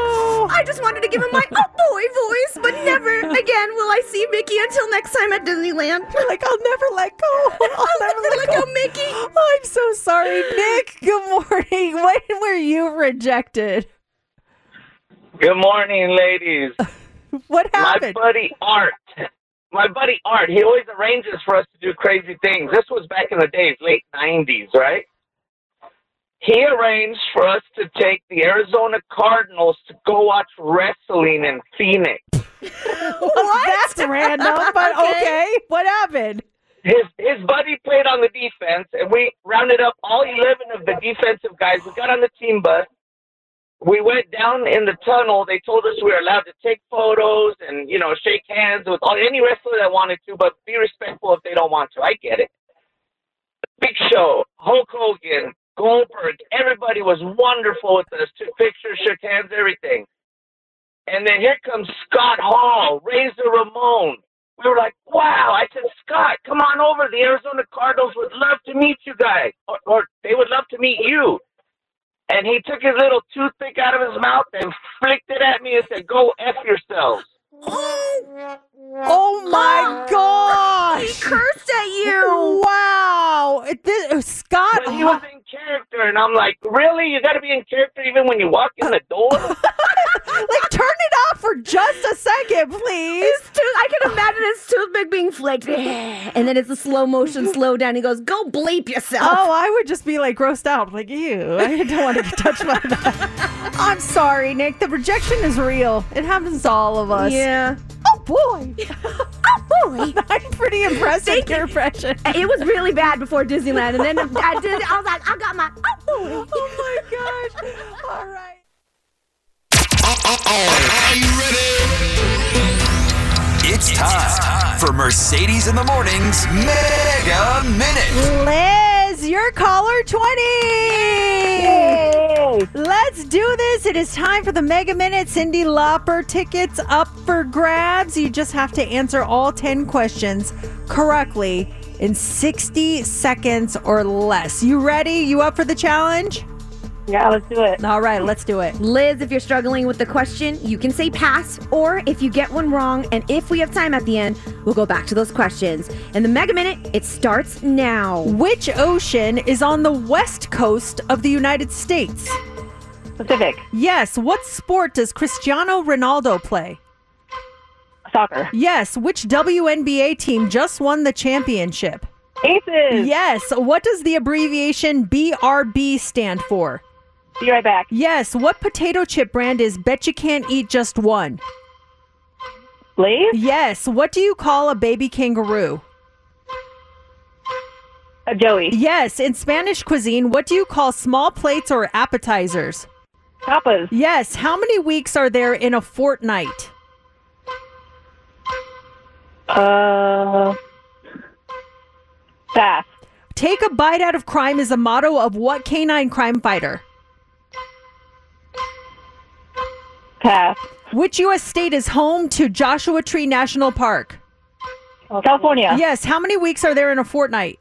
I was like, I just wanted to give him my "oh boy" voice, but never again will I see Mickey until next time at Disneyland. You're like, "I'll never let go. I'll never let go, Mickey." Oh, I'm so sorry, Nick. Good morning. When were you rejected? Good morning, ladies. What happened? My buddy Art my buddy Art, he always arranges for us to do crazy things. This was back in the days, late 90s, right? He arranged for us to take the Arizona Cardinals to go watch wrestling in Phoenix. What? That's random, but okay. What happened? His buddy played on the defense, and we rounded up all 11 of the defensive guys. We got on the team bus. We went down in the tunnel. They told us we were allowed to take photos and, you know, shake hands with any wrestler that wanted to, but be respectful if they don't want to. I get it. Big Show, Hulk Hogan, Goldberg, everybody was wonderful with us. Took pictures, shook hands, everything. And then here comes Scott Hall, Razor Ramon. We were like, wow. I said, Scott, come on over. The Arizona Cardinals would love to meet you guys, or they would love to meet you. And he took his little toothpick out of his mouth and flicked it at me and said, go F yourselves. Oh my gosh! He cursed at you. Wow, Scott. But he was in character, and I'm like, really? You got to be in character even when you walk in the door? Like, turn it off for just a second, please. I can imagine his toothpick being flicked, and then it's a slow motion slow down. He goes, "Go bleep yourself." Oh, I would just be like grossed out, like, ew. I don't want to get touched by that. I'm sorry, Nick. The rejection is real. It happens to all of us. Yeah. Oh boy. Oh boy. I'm pretty impressed with your impression. It was really bad before Disneyland, and then I was like, I got my oh boy. Oh my gosh. All right. Are you ready? It's time for Mercedes in the Morning's Mega Minute. Liz, you're caller 20. Yay. Let's do this. It is time for the Mega Minute. Cyndi Lauper tickets up for grabs. You just have to answer all 10 questions correctly in 60 seconds or less. You ready? You up for the challenge? Yeah, let's do it. All right, let's do it. Liz, if you're struggling with the question, you can say pass, or if you get one wrong, and if we have time at the end, we'll go back to those questions. And the Mega Minute, it starts now. Which ocean is on the west coast of the United States? Pacific. Yes. What sport does Cristiano Ronaldo play? Soccer. Yes. Which WNBA team just won the championship? Aces. Yes. What does the abbreviation BRB stand for? Be right back. Yes. What potato chip brand is Bet You Can't Eat Just One? Lay's? Yes. What do you call a baby kangaroo? A Joey. Yes. In Spanish cuisine, what do you call small plates or appetizers? Tapas. Yes. How many weeks are there in a fortnight? Pass. Take a bite out of crime is the motto of what canine crime fighter? Pass. Which U.S. state is home to Joshua Tree National Park? California. Yes. How many weeks are there in a fortnight?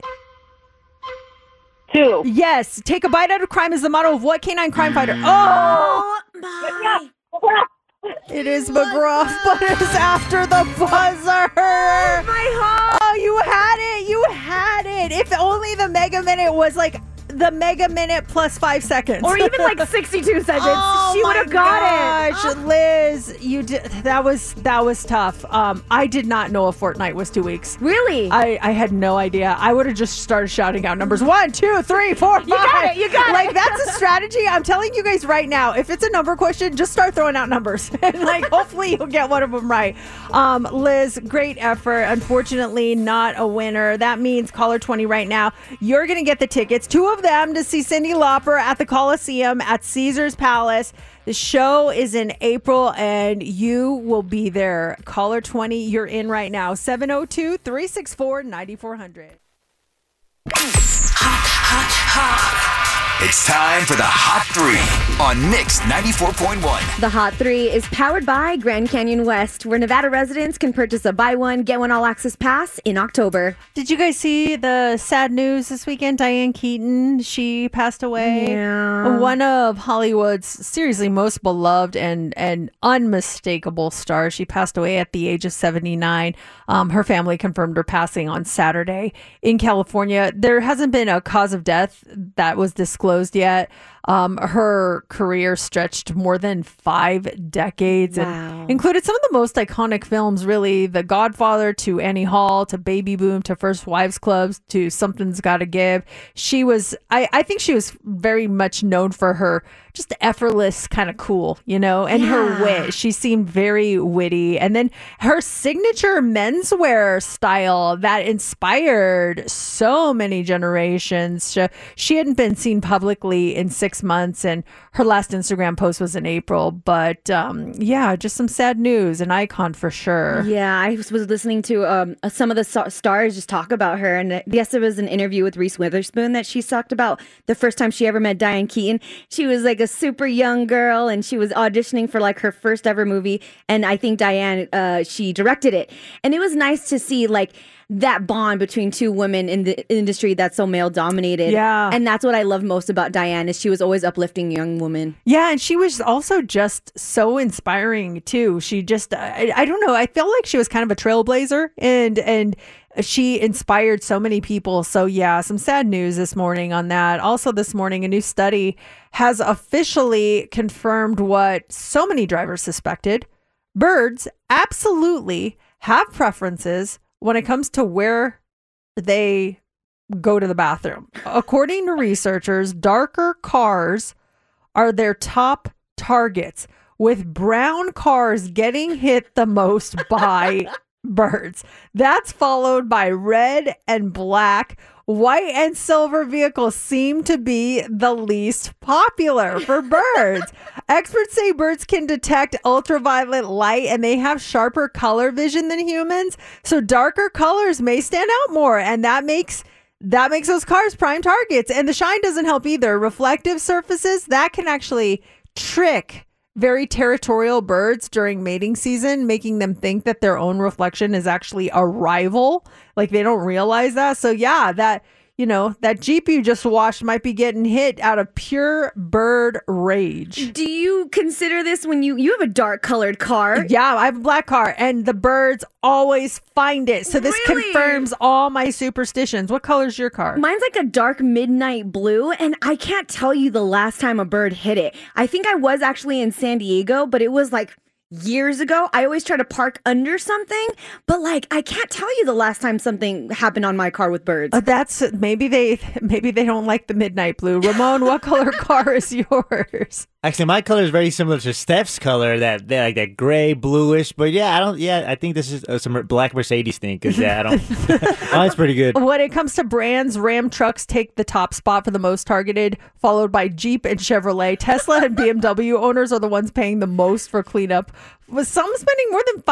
2. Yes. Take a bite out of crime is the motto of what canine crime fighter? Oh! My. It is McGruff, but it's after the buzzer. Oh, my heart. Oh, you had it. You had it. If only the Mega Minute was like the Mega Minute plus 5 seconds. Or even like 62 seconds. Oh, she would have got it. Liz, you did. That was tough. I did not know a fortnight was 2 weeks. Really? I had no idea. I would have just started shouting out numbers. 1, 2, 3, 4, 5. You got it. You got it. Like, that's a strategy. I'm telling you guys right now, if it's a number question, just start throwing out numbers. And like, hopefully you'll get one of them right. Liz, great effort. Unfortunately, not a winner. That means caller 20 right now. You're going to get the tickets. 2 of them to see Cyndi Lauper at the Coliseum at Caesars Palace. The show is in April and you will be there. Caller 20, you're in right now. 702-364-9400. It's time for the Hot 3 on Mix 94.1. The Hot 3 is powered by Grand Canyon West, where Nevada residents can purchase a buy one, get one all-access pass in October. Did you guys see the sad news this weekend? Diane Keaton, she passed away. Yeah. One of Hollywood's seriously most beloved and unmistakable stars. She passed away at the age of 79. Her family confirmed her passing on Saturday in California. There hasn't been a cause of death that was disclosed disclosed yet. Her career stretched more than 5 decades and included some of the most iconic films, really. The Godfather to Annie Hall to Baby Boom to First Wives Clubs to Something's Gotta Give. She was, I think she was very much known for her just effortless kind of cool, and her wit. She seemed very witty. And then her signature menswear style that inspired so many generations. She hadn't been seen publicly in 6 months, and her last Instagram post was in April. But just some sad news. An icon for sure. Yeah, I was listening to some of the stars just talk about her. And yes, there was an interview with Reese Witherspoon that she talked about the first time she ever met Diane Keaton. She was like a super young girl, and she was auditioning for like her first ever movie. And I think Diane, she directed it. And it was nice to see like that bond between two women in the industry that's so male dominated. Yeah. And that's what I love most about Diane is she was always uplifting young women. Yeah. And she was also just so inspiring too. She just, I don't know. I feel like she was kind of a trailblazer and she inspired so many people. So yeah, some sad news this morning on that. Also this morning, a new study has officially confirmed what so many drivers suspected. Birds absolutely have preferences when it comes to where they go to the bathroom. According to researchers, darker cars are their top targets, with brown cars getting hit the most by birds. That's followed by red and black. White and silver vehicles seem to be the least popular for birds. Experts say birds can detect ultraviolet light and they have sharper color vision than humans. So darker colors may stand out more, and that makes those cars prime targets. And the shine doesn't help either. Reflective surfaces, that can actually trick very territorial birds during mating season, making them think that their own reflection is actually a rival. Like they don't realize that. So yeah, that Jeep you just washed might be getting hit out of pure bird rage. Do you consider this when you have a dark colored car? Yeah, I have a black car and the birds always find it. So this confirms all my superstitions. What color's your car? Mine's like a dark midnight blue, and I can't tell you the last time a bird hit it. I think I was actually in San Diego, but it was like years ago. I always try to park under something, but like I can't tell you the last time something happened on my car with birds. That's maybe they don't like the midnight blue. Ramon, what color car is yours? Actually, my color is very similar to Steph's color, that gray, bluish. But I think this is some black Mercedes thing because mine's pretty good. When it comes to brands, Ram trucks take the top spot for the most targeted, followed by Jeep and Chevrolet. Tesla and BMW owners are the ones paying the most for cleanup, with some spending more than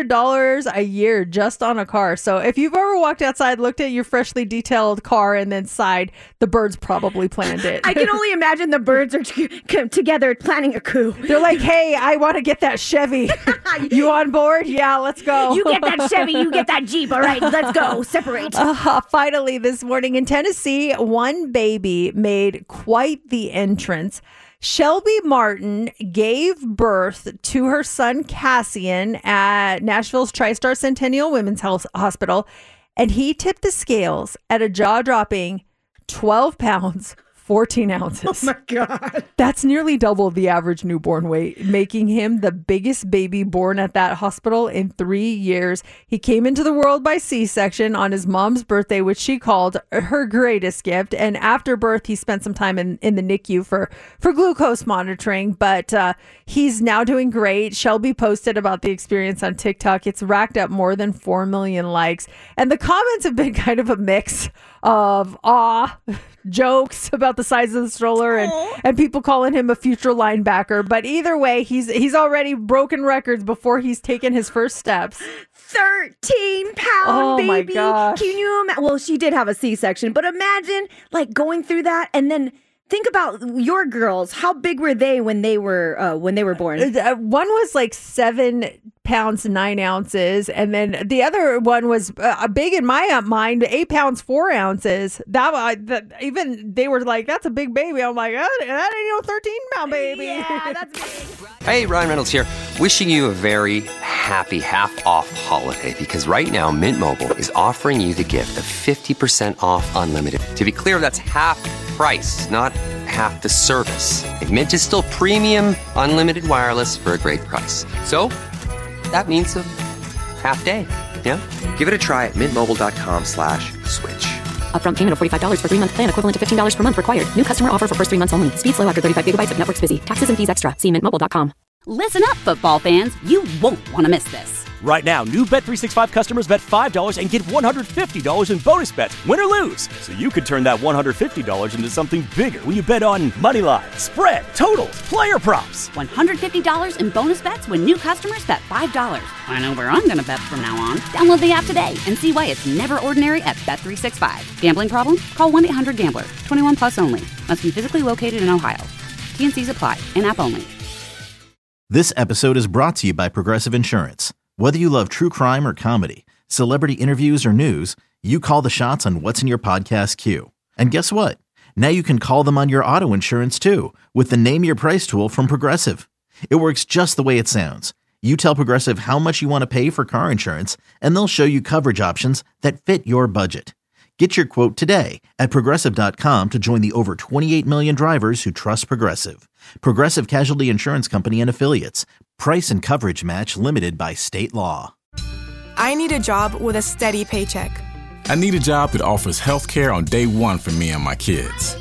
$500 a year just on a car. So if you've ever walked outside, looked at your freshly detailed car, and then sighed, the birds probably planned it. I can only imagine the birds are together planning a coup. They're like, hey, I want to get that Chevy. You on board? Yeah, let's go. You get that Chevy, you get that Jeep. All right, let's go. Separate. Finally, this morning in Tennessee, one baby made quite the entrance. Shelby Martin gave birth to her son Cassian at Nashville's TriStar Centennial Women's Health Hospital, and he tipped the scales at a jaw-dropping 12 pounds, 14 ounces. Oh my God. That's nearly double the average newborn weight, making him the biggest baby born at that hospital in 3 years. He came into the world by C-section on his mom's birthday, which she called her greatest gift. And after birth, he spent some time in the NICU for glucose monitoring, but he's now doing great. Shelby posted about the experience on TikTok. It's racked up more than 4 million likes. And the comments have been kind of a mix of awe, jokes about the size of the stroller, and people calling him a future linebacker. But either way, he's already broken records before he's taken his first steps. 13-pound baby. My gosh. Can you imagine? Well, she did have a C-section, but imagine like going through that, and then think about your girls. How big were they when they were born? One was like 7 pounds 9 ounces, and then the other one was big in my mind, 8 pounds 4 ounces. Even they were like, "That's a big baby." I'm like, "That ain't no 13-pound baby." Yeah, that's big. Hey, Ryan Reynolds here, wishing you a very happy half-off holiday, because right now Mint Mobile is offering you the gift of 50% off unlimited. To be clear, that's half price, not half the service. And Mint is still premium, unlimited wireless for a great price. So that means a half day, yeah? Give it a try at mintmobile.com/switch. Upfront payment of $45 for 3-month plan, equivalent to $15 per month required. New customer offer for first 3 months only. Speed slow after 35 gigabytes if network's busy. Taxes and fees extra. See mintmobile.com. Listen up, football fans. You won't want to miss this. Right now, new Bet365 customers bet $5 and get $150 in bonus bets, win or lose. So you could turn that $150 into something bigger when you bet on Moneyline, spread, totals, player props. $150 in bonus bets when new customers bet $5. I know where I'm going to bet from now on. Download the app today and see why it's never ordinary at Bet365. Gambling problem? Call 1-800-GAMBLER. 21 plus only. Must be physically located in Ohio. T&Cs apply. In-app only. This episode is brought to you by Progressive Insurance. Whether you love true crime or comedy, celebrity interviews or news, you call the shots on what's in your podcast queue. And guess what? Now you can call them on your auto insurance too with the Name Your Price tool from Progressive. It works just the way it sounds. You tell Progressive how much you want to pay for car insurance, and they'll show you coverage options that fit your budget. Get your quote today at Progressive.com to join the over 28 million drivers who trust Progressive. Progressive Casualty Insurance Company and Affiliates. Price and coverage match limited by state law. I need a job with a steady paycheck. I need a job that offers health care on day one for me and my kids.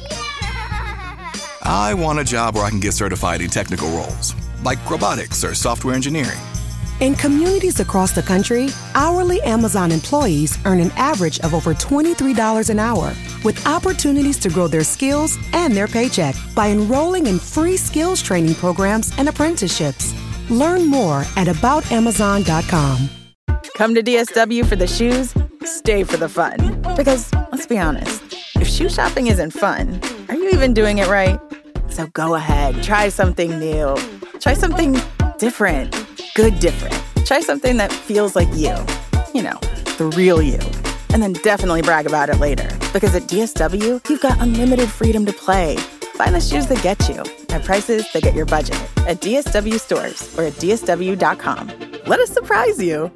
I want a job where I can get certified in technical roles, like robotics or software engineering. In communities across the country, hourly Amazon employees earn an average of over $23 an hour, with opportunities to grow their skills and their paycheck by enrolling in free skills training programs and apprenticeships. Learn more at aboutamazon.com. Come to DSW for the shoes, stay for the fun. Because, let's be honest, if shoe shopping isn't fun, are you even doing it right? So go ahead, try something new. Try something different. Good different. Try something that feels like you. You know, the real you. And then definitely brag about it later. Because at DSW, you've got unlimited freedom to play. Find the shoes that get you at prices that get your budget at DSW stores or at DSW.com. Let us surprise you.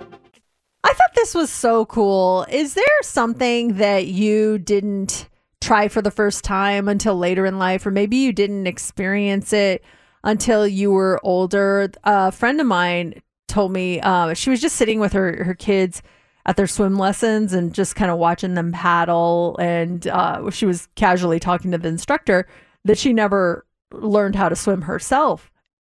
I thought this was so cool. Is there something that you didn't try for the first time until later in life, or maybe you didn't experience it until you were older? A friend of mine told me she was just sitting with her kids at their swim lessons and just kind of watching them paddle. And she was casually talking to the instructor that she never learned how to swim herself.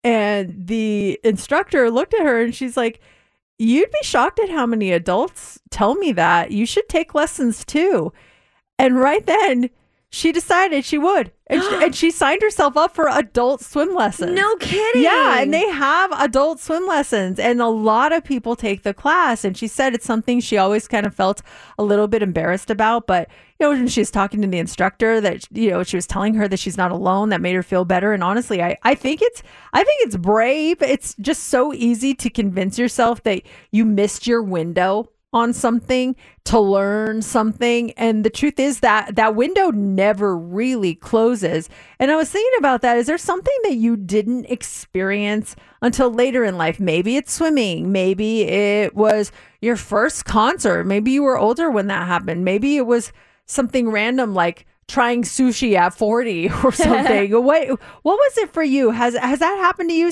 And the instructor looked at her and she's like, "You'd be shocked at how many adults tell me that. You should take lessons too." And right then she decided she would. And she signed herself up for adult swim lessons. No kidding. Yeah, and they have adult swim lessons. And a lot of people take the class. And she said it's something she always kind of felt a little bit embarrassed about. But, you know, when she was talking to the instructor, that, you know, she was telling her that she's not alone, that made her feel better. And honestly, I think it's brave. It's just so easy to convince yourself that you missed your window on something to learn something. And the truth is that that window never really closes. And I was thinking about that. Is there something that you didn't experience until later in life? Maybe it's swimming. Maybe it was your first concert. Maybe you were older when that happened. Maybe it was something random like trying sushi at 40 or something. What was it for you? Has that happened to you?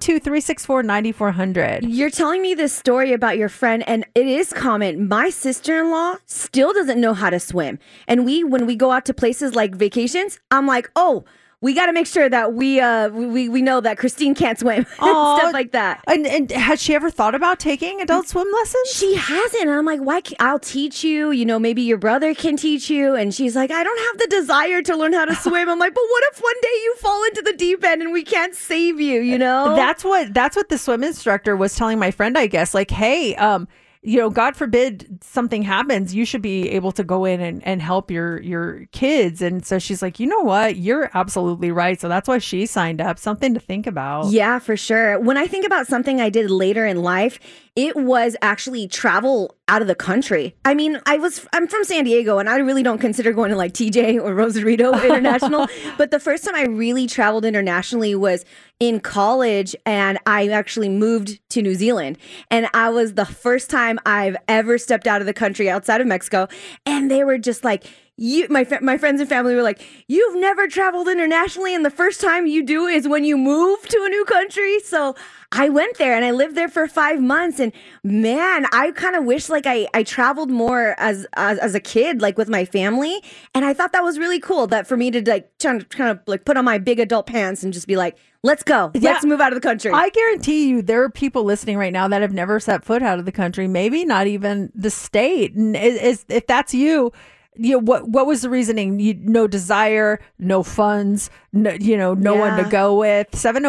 702-364-9400. You're telling me this story about your friend, and it is common. My sister-in-law still doesn't know how to swim. And when we go out to places like vacations, I'm like, oh, we got to make sure that we know that Christine can't swim. Stuff like that. And has she ever thought about taking adult swim lessons? She hasn't. And I'm like, why? I'll teach you. You know, maybe your brother can teach you. And she's like, I don't have the desire to learn how to swim. I'm like, but what if one day you fall into the deep end and we can't save you? You know, that's what the swim instructor was telling my friend, I guess. Like, hey, you know, God forbid something happens, you should be able to go in and help your kids. And so she's like, you know what? You're absolutely right. So that's why she signed up. Something to think about. Yeah, for sure. When I think about something I did later in life, it was actually travel out of the country. I mean, I'm from San Diego, and I really don't consider going to like TJ or Rosarito International. But the first time I really traveled internationally was in college, and I actually moved to New Zealand. And I was the first time I've ever stepped out of the country outside of Mexico. And they were just like, my friends and family were like, you've never traveled internationally, and the first time you do is when you move to a new country. So I went there and I lived there for 5 months, and man, I kind of wish like I traveled more as a kid, like with my family. And I thought that was really cool, that for me to like kind of like put on my big adult pants and just be like, let's go. Let's move out of the country. I guarantee you there are people listening right now that have never set foot out of the country, maybe not even the state. And if that's you, what was the reasoning? No desire, no funds, no one to go with.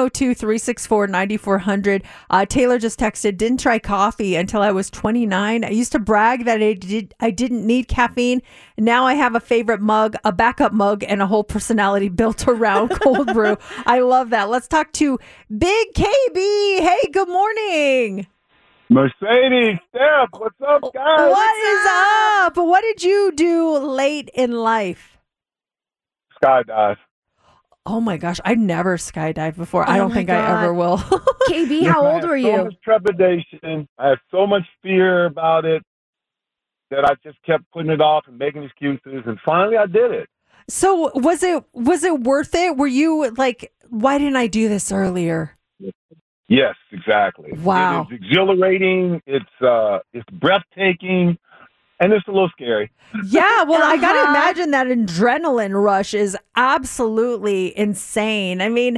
702-364-9400. Taylor just texted, didn't try coffee until I was 29. I used to brag that I didn't need caffeine. Now I have a favorite mug, a backup mug, and a whole personality built around cold brew. I love that. Let's talk to Big KB. Hey, good morning. Mercedes, Steph, what's up, guys? What is up? What did you do late in life? Skydive. Oh my gosh, I never skydived before. I don't think I ever will. KB, how old were you? So much trepidation. I had so much fear about it that I just kept putting it off and making excuses, and finally I did it. So was it worth it? Were you like, why didn't I do this earlier? Yes, exactly. Wow. It is exhilarating. It's breathtaking, and it's a little scary. Yeah, well, I got to imagine that adrenaline rush is absolutely insane. I mean,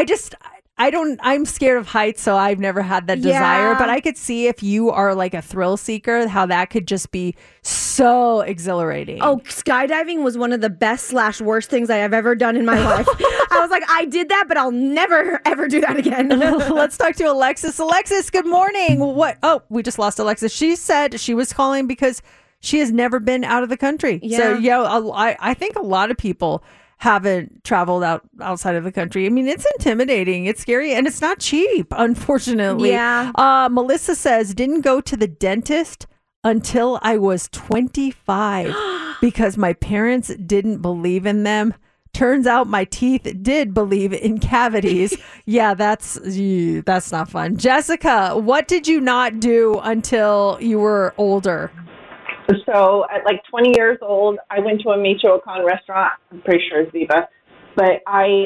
I'm scared of heights, so I've never had that desire, but I could see if you are like a thrill seeker, how that could just be so exhilarating. Oh, skydiving was one of the best / worst things I have ever done in my life. I was like, I did that, but I'll never, ever do that again. Let's talk to Alexis. Alexis, good morning. What? Oh, we just lost Alexis. She said she was calling because she has never been out of the country. Yeah. So, I think a lot of people haven't traveled outside of the country. I mean, it's intimidating, it's scary, and it's not cheap, unfortunately. Yeah. Melissa says, didn't go to the dentist until I was 25 because my parents didn't believe in them. Turns out my teeth did believe in cavities. Yeah, that's not fun. Jessica, what did you not do until you were older? So at like 20 years old, I went to a Michoacan restaurant. I'm pretty sure it's Viva. But I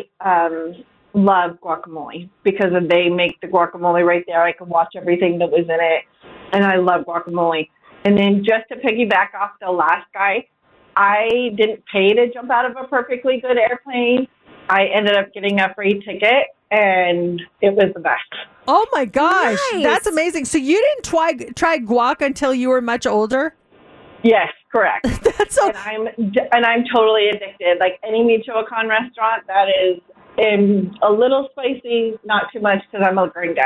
love guacamole because they make the guacamole right there. I could watch everything that was in it. And I love guacamole. And then just to piggyback off the last guy, I didn't pay to jump out of a perfectly good airplane. I ended up getting a free ticket, and it was the best. Oh, my gosh. Nice. That's amazing. So you didn't try guac until you were much older? Yes, correct. That's so. And I'm totally addicted. Like any Michoacan restaurant that is a little spicy, not too much because I'm a gringa.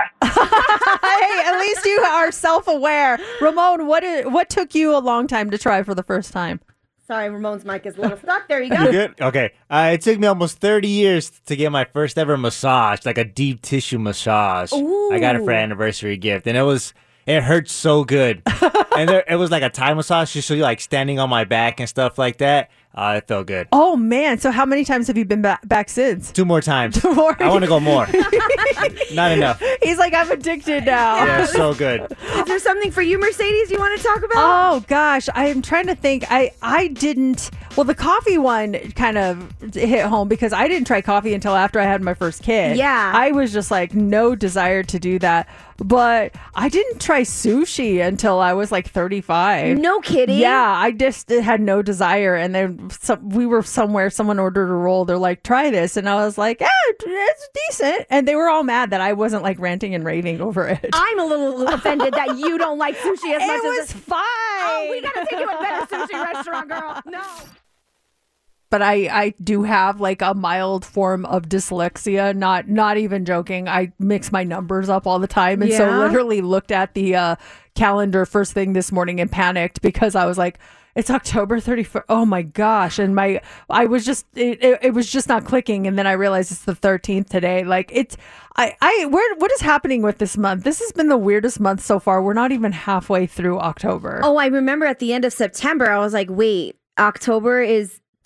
Hey, at least you are self-aware. Ramon, what took you a long time to try for the first time? Sorry, Ramon's mic is a little stuck. There you go. You good? Okay. It took me almost 30 years to get my first ever massage, like a deep tissue massage. Ooh. I got it for an anniversary gift, and it hurt so good. And it was like a Thai massage, so you like standing on my back and stuff like that. It felt good. Oh, man. So how many times have you been back since? 2 more times. 2 more? I want to go more. Not enough. He's like, I'm addicted now. Yeah, it's so good. Is there something for you, Mercedes, you want to talk about? Oh, gosh. I am trying to think. I didn't. Well, the coffee one kind of hit home because I didn't try coffee until after I had my first kid. Yeah. I was just like, no desire to do that. But I didn't try sushi until I was like 35. No kidding? Yeah, I just had no desire. And then we were somewhere, someone ordered a roll. They're like, try this. And I was like, it's decent. And they were all mad that I wasn't like ranting and raving over it. I'm a little offended that you don't like sushi as much as it was fine. Oh, we got to take you to a better sushi restaurant, girl. No. But I do have like a mild form of dyslexia, not even joking. I mix my numbers up all the time. And so literally looked at the calendar first thing this morning and panicked because I was like, it's October 31st. Oh my gosh. And it was just not clicking. And then I realized it's the 13th today. Like what is happening with this month? This has been the weirdest month so far. We're not even halfway through October. Oh, I remember at the end of September, I was like, wait, October is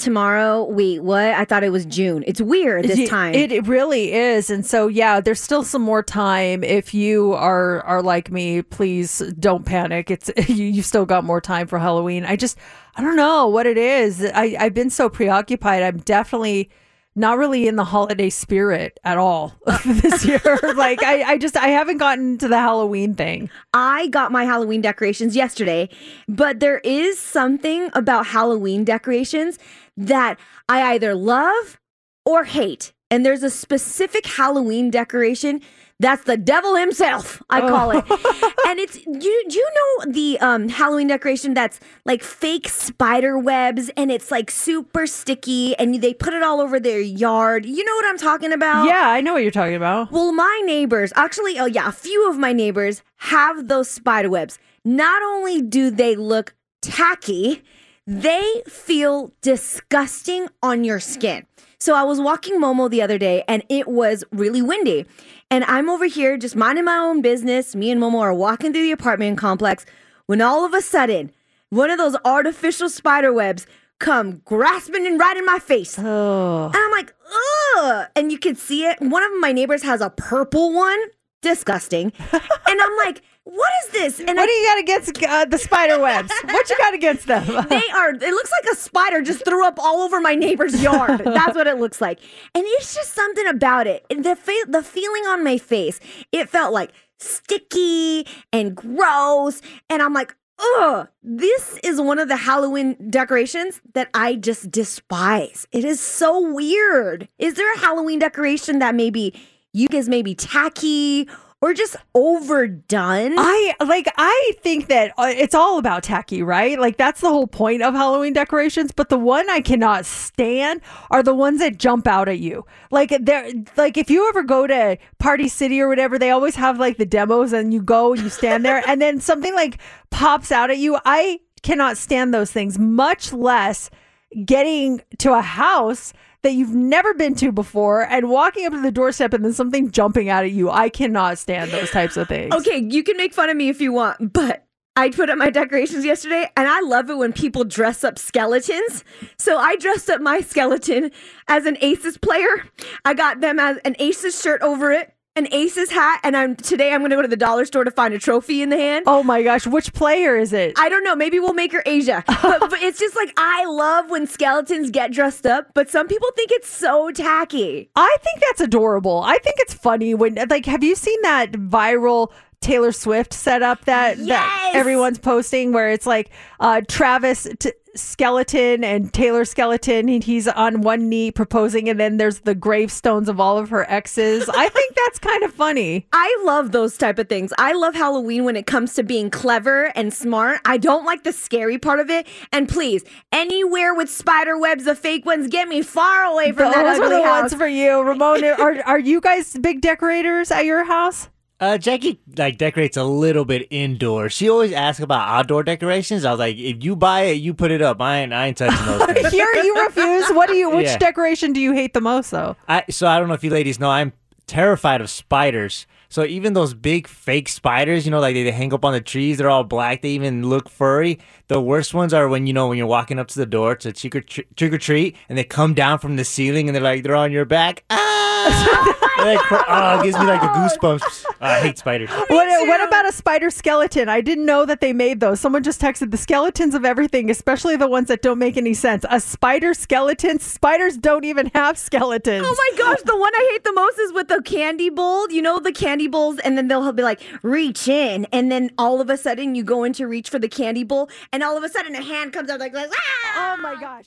tomorrow. Wait, what? I thought it was June. It's weird this time. It really is. And so, yeah, there's still some more time. If you are like me, please don't panic. It's you still got more time for Halloween. I don't know what it is. I've been so preoccupied. I'm definitely not really in the holiday spirit at all this year. Like I haven't gotten to the Halloween thing. I got my Halloween decorations yesterday, but there is something about Halloween decorations that I either love or hate. And there's a specific Halloween decoration that's the devil himself, I call it. And it's, you know the Halloween decoration that's like fake spider webs and it's like super sticky and they put it all over their yard. You know what I'm talking about? Yeah, I know what you're talking about. Well, my neighbors, actually, a few of my neighbors have those spider webs. Not only do they look tacky, they feel disgusting on your skin. So I was walking Momo the other day and it was really windy. And I'm over here just minding my own business. Me and Momo are walking through the apartment complex when all of a sudden, one of those artificial spider webs come grasping and right in my face. Oh. And I'm like, ugh. And you can see it. One of my neighbors has a purple one. Disgusting. And I'm like, what is this? And what do you got against the spider webs? What you got against them? It looks like a spider just threw up all over my neighbor's yard. That's what it looks like. And it's just something about it. The feeling on my face, it felt like sticky and gross. And I'm like, ugh, this is one of the Halloween decorations that I just despise. It is so weird. Is there a Halloween decoration that maybe you guys may be tacky or just overdone? I think that it's all about tacky, right? Like that's the whole point of Halloween decorations. But the one I cannot stand are the ones that jump out at you. Like if you ever go to Party City or whatever, they always have like the demos and you go and you stand there and then something like pops out at you. I cannot stand those things, much less getting to a house that you've never been to before and walking up to the doorstep and then something jumping out at you. I cannot stand those types of things. Okay, you can make fun of me if you want, but I put up my decorations yesterday and I love it when people dress up skeletons. So I dressed up my skeleton as an Aces player. I got them as an Aces shirt over it, an Aces hat, and today I'm going to go to the dollar store to find a trophy in the hand. Oh my gosh, which player is it? I don't know. Maybe we'll make her Asia. But it's just like, I love when skeletons get dressed up, but some people think it's so tacky. I think that's adorable. I think it's funny when, like, have you seen that viral Taylor Swift setup that everyone's posting where it's like Travis skeleton and Taylor skeleton, and he's on one knee proposing, and then there's the gravestones of all of her exes. I think that's kind of funny. I love those type of things. I love Halloween when it comes to being clever and smart. I don't like the scary part of it. And please, anywhere with spider webs, the fake ones, get me far away from that ugly Those are the house. ones for you, Ramon. Are you guys big decorators at your house? Jackie decorates a little bit indoors. She always asks about outdoor decorations. I was like, if you buy it, you put it up. I ain't touching those things. Here you refuse. Which decoration do you hate the most, though? So I don't know if you ladies know, I'm terrified of spiders. So even those big fake spiders, like they hang up on the trees, they're all black. They even look furry. The worst ones are when you're walking up to the door to trick or treat, and they come down from the ceiling and they're on your back. It gives me the goosebumps. I hate spiders. What about a spider skeleton? I didn't know that they made those. Someone just texted the skeletons of everything, especially the ones that don't make any sense. A spider skeleton? Spiders don't even have skeletons. Oh my gosh, the one I hate the most is with the candy bowl. You know the candy bowls, and then they'll be like, reach in, and then all of a sudden you go in to reach for the candy bowl, and all of a sudden a hand comes out like ah! Oh my gosh.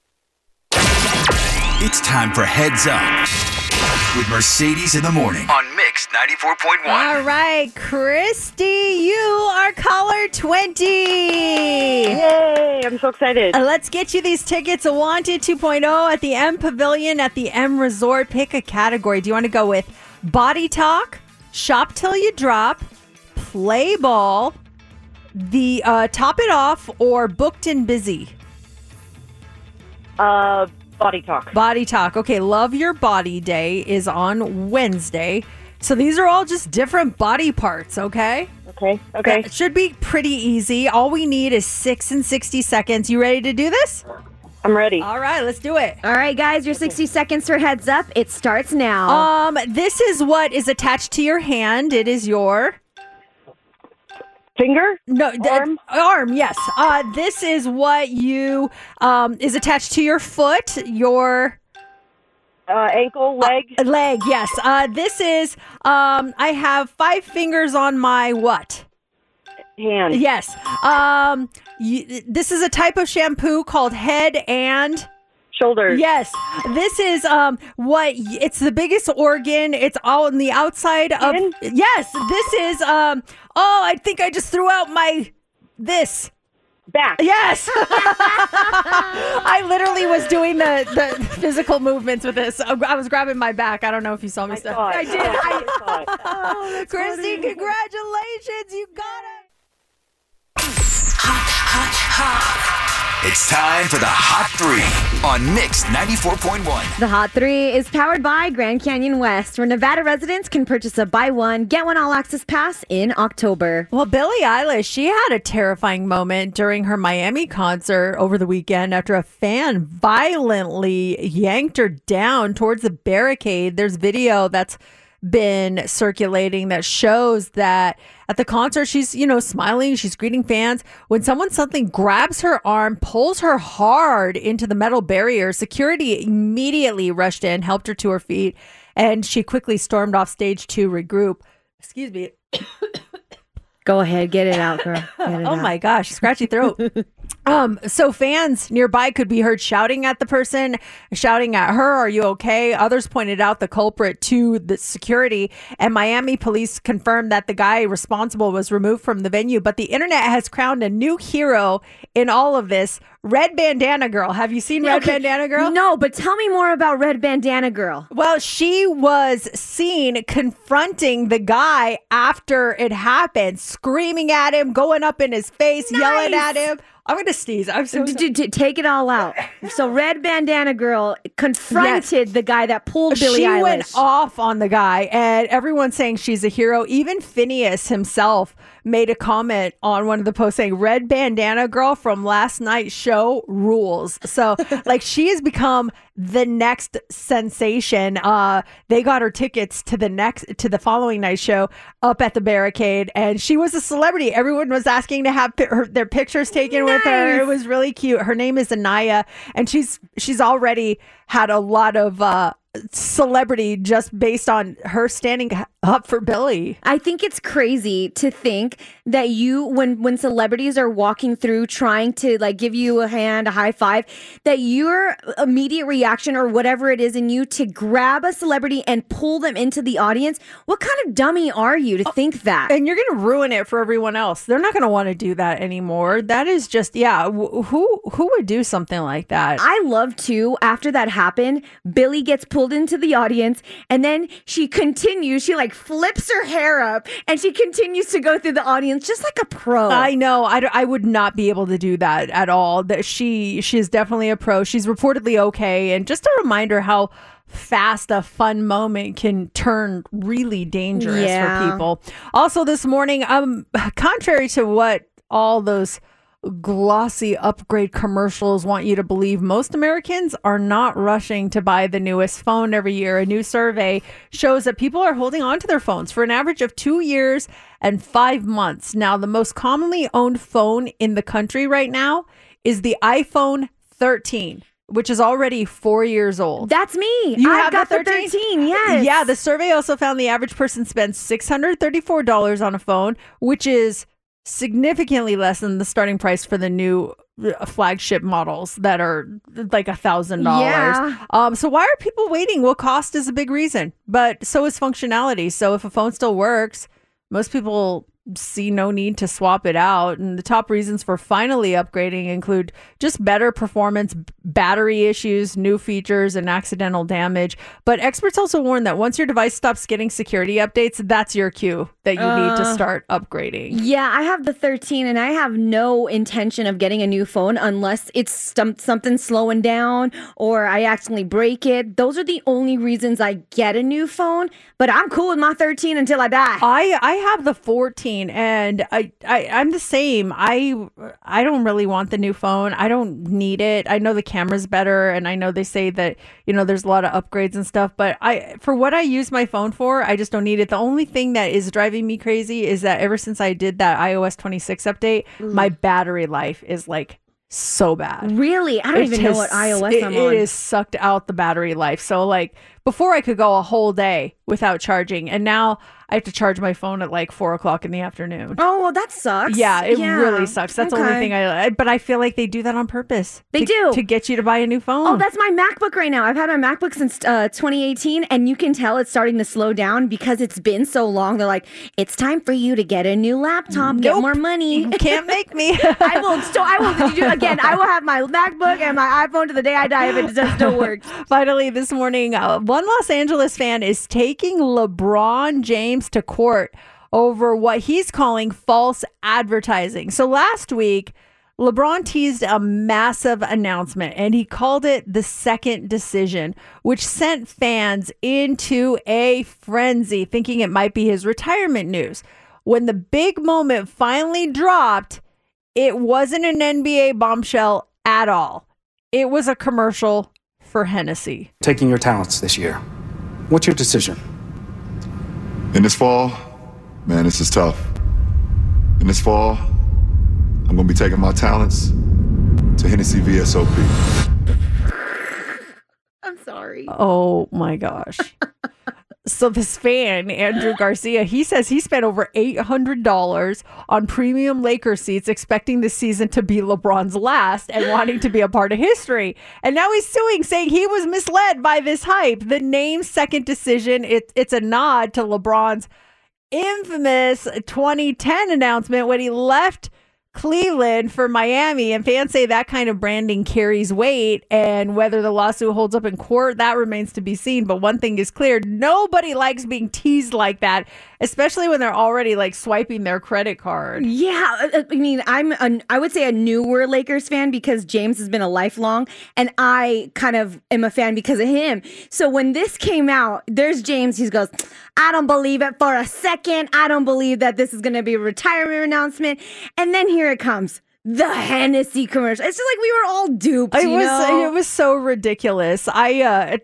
It's time for Heads Up with Mercedes in the Morning on Mix 94.1. All right, Christy, you are caller 20. Yay, I'm so excited. Let's get you these tickets. A Wanted 2.0 at the M Pavilion at the M Resort. Pick a category. Do you want to go with Body Talk, Shop Till You Drop, Play Ball, the Top It Off, or Booked and Busy? Body Talk. Body Talk. Okay, Love Your Body Day is on Wednesday. So these are all just different body parts, okay? Okay. It should be pretty easy. All we need is 6 and 60 seconds. You ready to do this? I'm ready. All right, let's do it. All right, guys, your 60 seconds for heads up. It starts now. This is what is attached to your hand. It is your finger? No, arm, yes. This is what you is attached to your foot, your ankle, leg. Leg, yes. This is I have 5 fingers on my what? Hand. Yes. This is a type of shampoo called Head and Shoulders. Yes. This is it's the biggest organ. It's all on the outside of. Yes. This is I think I just threw out my back. Yes. I literally was doing the physical movements with this. I was grabbing my back. I don't know if you saw me. I did. Christy, congratulations. You got it. It's time for the Hot 3 on Mix 94.1. The Hot 3 is powered by Grand Canyon West, where Nevada residents can purchase a buy one, get one all-access pass in October. Well, Billie Eilish, she had a terrifying moment during her Miami concert over the weekend after a fan violently yanked her down towards the barricade. There's video that's been circulating that shows that at the concert she's smiling, she's greeting fans. When someone suddenly grabs her arm, pulls her hard into the metal barrier, security immediately rushed in, helped her to her feet, and she quickly stormed off stage to regroup. Excuse me. Go ahead, get it out, girl. My gosh, scratchy throat. So fans nearby could be heard shouting at the person, shouting at her, "Are you okay?" Others pointed out the culprit to the security, and Miami police confirmed that the guy responsible was removed from the venue. But the internet has crowned a new hero in all of this. Red Bandana Girl. Have you seen Red Bandana Girl? No, but tell me more about Red Bandana Girl. Well, she was seen confronting the guy after it happened, screaming at him, going up in his face, yelling at him. I'm going to sneeze. I'm so take it all out. So Red Bandana Girl confronted the guy that pulled Billie Eilish. She went off on the guy, and everyone's saying she's a hero. Even Phineas himself made a comment on one of the posts saying, "Red Bandana Girl from last night's show rules." So she has become the next sensation. They got her tickets to the following night's show up at the barricade, and she was a celebrity. Everyone was asking to have their pictures taken with her. It was really cute. Her name is Anaya, and she's already had a lot of celebrity just based on her standing up for Billie. I think it's crazy to think that when celebrities are walking through trying to give you a hand, a high five, that your immediate reaction or whatever it is in you to grab a celebrity and pull them into the audience. What kind of dummy are you to think that? And you're going to ruin it for everyone else. They're not going to want to do that anymore. That is just, who would do something like that? I love too, after that happened, Billie gets pulled into the audience, and then she continues, she flips her hair up, and she continues to go through the audience just like a pro. I know. I would not be able to do that at all. That she is definitely a pro. She's reportedly okay. And just a reminder how fast a fun moment can turn really dangerous for people. Also this morning, contrary to what all those glossy upgrade commercials want you to believe, most Americans are not rushing to buy the newest phone every year. A new survey shows that people are holding on to their phones for an average of 2 years and 5 months. Now, the most commonly owned phone in the country right now is the iPhone 13. Which is already 4 years old. That's me. I've got the 13, yes. Yeah, the survey also found the average person spends $634 on a phone, which is significantly less than the starting price for the new flagship models that are $1,000. Yeah. So why are people waiting? Well, cost is a big reason, but so is functionality. So if a phone still works, most people see no need to swap it out. And the top reasons for finally upgrading include just better performance, battery issues, new features, and accidental damage. But experts also warn that once your device stops getting security updates, that's your cue that you need to start upgrading. Yeah, I have the 13 and I have no intention of getting a new phone unless it's something slowing down or I accidentally break it. Those are the only reasons I get a new phone, but I'm cool with my 13 until I die. I have the 14 talking, and I'm the same. I don't really want the new phone. I don't need it. I know the camera's better, and I know they say that, you know, there's a lot of upgrades and stuff, but for what I use my phone for, I just don't need it. The only thing that is driving me crazy is that ever since I did that iOS 26 update, my battery life is like so bad. Really? I don't even know what iOS I'm on. It has sucked out the battery life. So like before I could go a whole day without charging, and now I have to charge my phone at like 4:00 in the afternoon. Oh, well, that sucks. Yeah, it really sucks. That's the only thing but I feel like they do that on purpose. They do. To get you to buy a new phone. Oh, that's my MacBook right now. I've had my MacBook since 2018, and you can tell it's starting to slow down because it's been so long. They're like, it's time for you to get a new laptop, get more money. You can't make me. I will do again. I will have my MacBook and my iPhone to the day I die if it just still works. Finally, this morning, one Los Angeles fan is taking LeBron James to court over what he's calling false advertising. So last week, LeBron teased a massive announcement, and he called it the second decision, which sent fans into a frenzy, thinking it might be his retirement news. When the big moment finally dropped, it wasn't an NBA bombshell at all. It was a commercial for Hennessy. Taking your talents this year. What's your decision? In this fall, man, this is tough. In this fall, I'm going to be taking my talents to Hennessy VSOP. I'm sorry. Oh my gosh. So this fan, Andrew Garcia, he says he spent over $800 on premium Lakers seats, expecting this season to be LeBron's last and wanting to be a part of history. And now he's suing, saying he was misled by this hype. The name's second decision, it's a nod to LeBron's infamous 2010 announcement when he left Cleveland for Miami, and fans say that kind of branding carries weight, and whether the lawsuit holds up in court, that remains to be seen. But one thing is clear, nobody likes being teased like that, especially when they're already like swiping their credit card. Yeah, I mean, I would say a newer Lakers fan because James has been a lifelong, and I kind of am a fan because of him. So when this came out, there's James, he goes, I don't believe it for a second. I don't believe that this is going to be a retirement announcement. And then here it comes. The Hennessy commercial. It's just like we were all duped. It was so ridiculous. I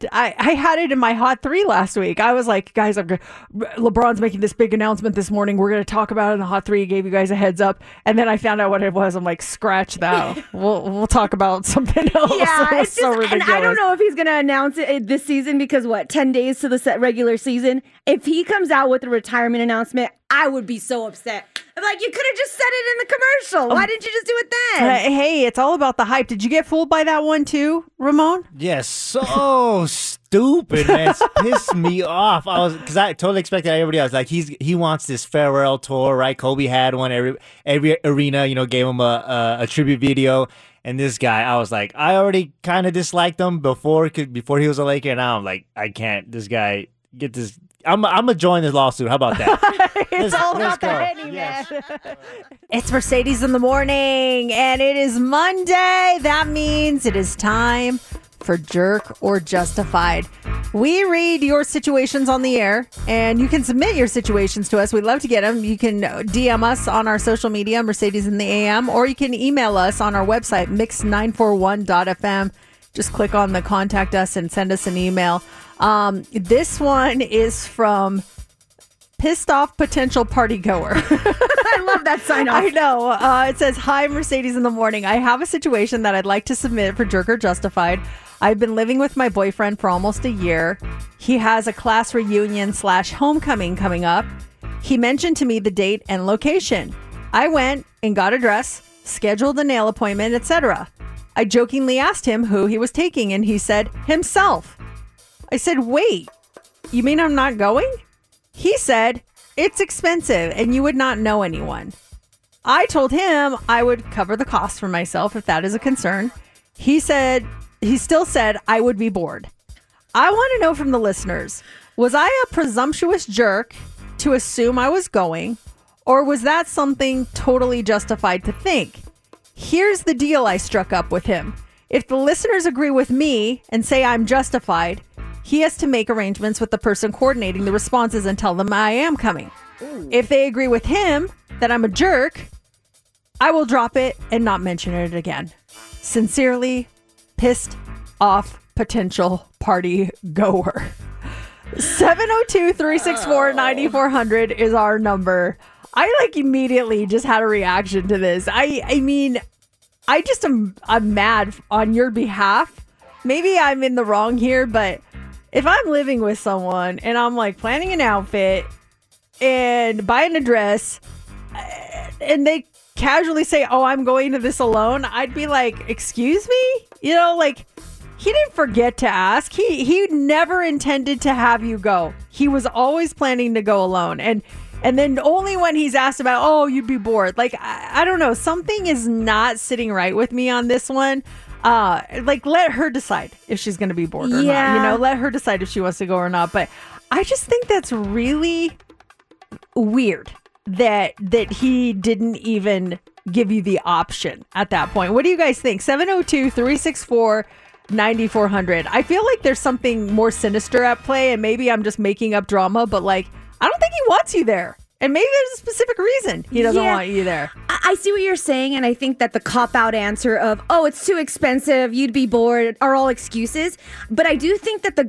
had it in my hot 3 last week. I was like, guys, LeBron's making this big announcement this morning. We're going to talk about it in the hot 3. Gave you guys a heads up, and then I found out what it was. I'm like, scratch that. we'll talk about something else. Yeah, it's so ridiculous. And I don't know if he's going to announce it this season because 10 days to the regular season. If he comes out with a retirement announcement, I would be so upset. I'm like, you could have just said it in the commercial. Why didn't you just do it then? Hey, it's all about the hype. Did you get fooled by that one too, Ramon? Yes, so stupid, man. It's pissed me off. Because I totally expected everybody else. Like he wants this farewell tour, right? Kobe had one. Every arena, gave him a tribute video. And this guy, I was like, I already kind of disliked him before he was a Laker. And now I'm like, I can't. This guy get this. I'm gonna join this lawsuit. How about that? It's all about the Henny, man. It's Mercedes in the morning, and it is Monday. That means it is time for Jerk or Justified. We read your situations on the air, and you can submit your situations to us. We'd love to get them. You can DM us on our social media, Mercedes in the AM, or you can email us on our website, mix941.fm. Just click on the contact us and send us an email. This one is from Pissed Off Potential Party Goer. I love that sign off. I know. It says, hi, Mercedes in the morning. I have a situation that I'd like to submit for Jerk or Justified. I've been living with my boyfriend for almost a year. He has a class reunion / homecoming coming up. He mentioned to me the date and location. I went and got a dress, scheduled a nail appointment, etc. I jokingly asked him who he was taking, and he said himself. I said, wait, you mean I'm not going? He said, it's expensive and you would not know anyone. I told him I would cover the cost for myself if that is a concern. He still said I would be bored. I want to know from the listeners, was I a presumptuous jerk to assume I was going, or was that something totally justified to think? Here's the deal I struck up with him. If the listeners agree with me and say I'm justified, he has to make arrangements with the person coordinating the responses and tell them I am coming. If they agree with him that I'm a jerk, I will drop it and not mention it again. Sincerely, pissed off potential party goer. 702-364-9400 is our number. I immediately just had a reaction to this. I mean, I'm mad on your behalf. Maybe I'm in the wrong here, but if I'm living with someone and I'm planning an outfit and buying a dress and they casually say, "Oh, I'm going to this alone," I'd be like, "Excuse me?" He didn't forget to ask. He never intended to have you go. He was always planning to go alone. And then only when he's asked about, "Oh, you'd be bored." I don't know. Something is not sitting right with me on this one. Let her decide if she's going to be bored or not. Let her decide if she wants to go or not. But I just think that's really weird that he didn't even give you the option at that point. What do you guys think? 702-364-9400. I feel like there's something more sinister at play, and maybe I'm just making up drama, but I don't think he wants you there. And maybe there's a specific reason he doesn't want you there. I see what you're saying, and I think that the cop-out answer of, "Oh, it's too expensive, you'd be bored," are all excuses. But I do think that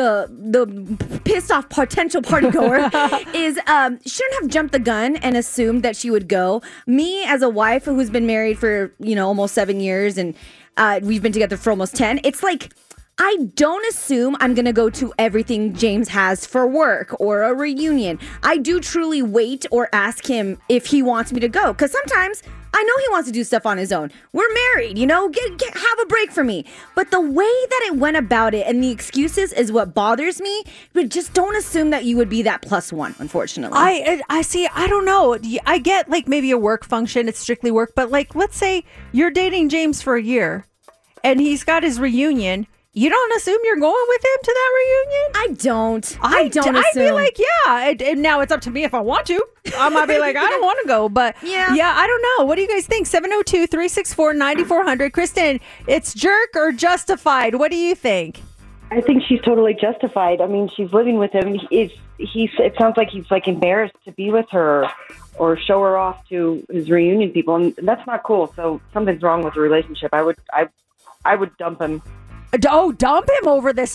the pissed-off potential party goer is shouldn't have jumped the gun and assumed that she would go. Me, as a wife who's been married for almost 7 years, and we've been together for almost 10, it's I don't assume I'm going to go to everything James has for work or a reunion. I do truly wait or ask him if he wants me to go. Because sometimes I know he wants to do stuff on his own. We're married, have a break for me. But the way that it went about it and the excuses is what bothers me. But just don't assume that you would be that plus one, unfortunately. I see. I don't know. I get maybe a work function. It's strictly work. But let's say you're dating James for a year and he's got his reunion. You don't assume you're going with him to that reunion? I don't assume. I'd be like, yeah. And now it's up to me if I want to. I might be like, I don't want to go. But yeah, I don't know. What do you guys think? 702-364-9400. Kristen, it's jerk or justified? What do you think? I think she's totally justified. I mean, she's living with him. It sounds like he's embarrassed to be with her or show her off to his reunion people. And that's not cool. So something's wrong with the relationship. I would dump him. Oh, dump him over this.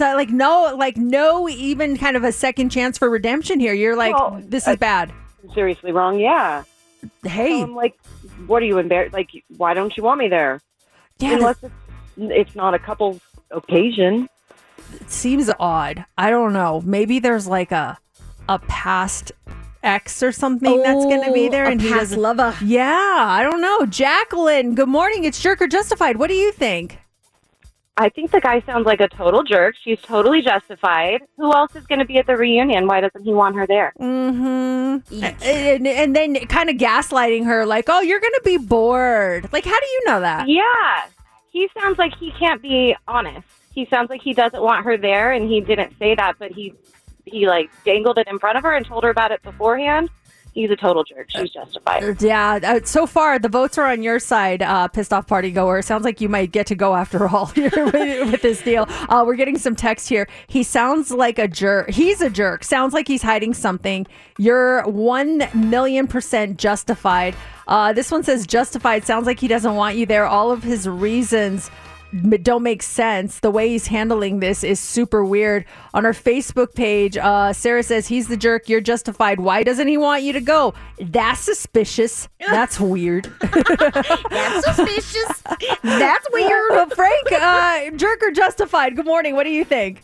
No even kind of a second chance for redemption here. You're this is bad. Seriously wrong, yeah. Hey. So I'm what are you embarrassed? Why don't you want me there? Yeah, unless it's not a couple's occasion. It seems odd. I don't know. Maybe there's a past ex or something that's going to be there. And he past lover. Yeah, I don't know. Jacqueline, good morning. It's jerk or justified. What do you think? I think the guy sounds like a total jerk. She's totally justified. Who else is going to be at the reunion? Why doesn't he want her there? Mm-hmm. And then kind of gaslighting her oh, you're going to be bored. How do you know that? Yeah. He sounds like he can't be honest. He sounds like he doesn't want her there, and he didn't say that, but he dangled it in front of her and told her about it beforehand. He's a total jerk. She's justified. Yeah. So far, the votes are on your side, pissed off party goer. Sounds like you might get to go after all here with this deal. We're getting some text here. He sounds like a jerk. He's a jerk. Sounds like he's hiding something. You're 1,000,000% justified. This one says justified. Sounds like he doesn't want you there. All of his reasons don't make sense. The way he's handling this is super weird. On our Facebook page, Sarah says, he's the jerk. You're justified. Why doesn't he want you to go? That's suspicious. That's weird. That's suspicious. That's weird. Frank, jerk or justified? Good morning. What do you think?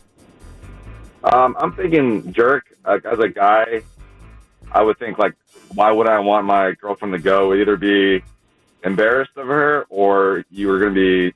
I'm thinking jerk. As a guy, I would think why would I want my girlfriend to go? Either be embarrassed of her or you were going to be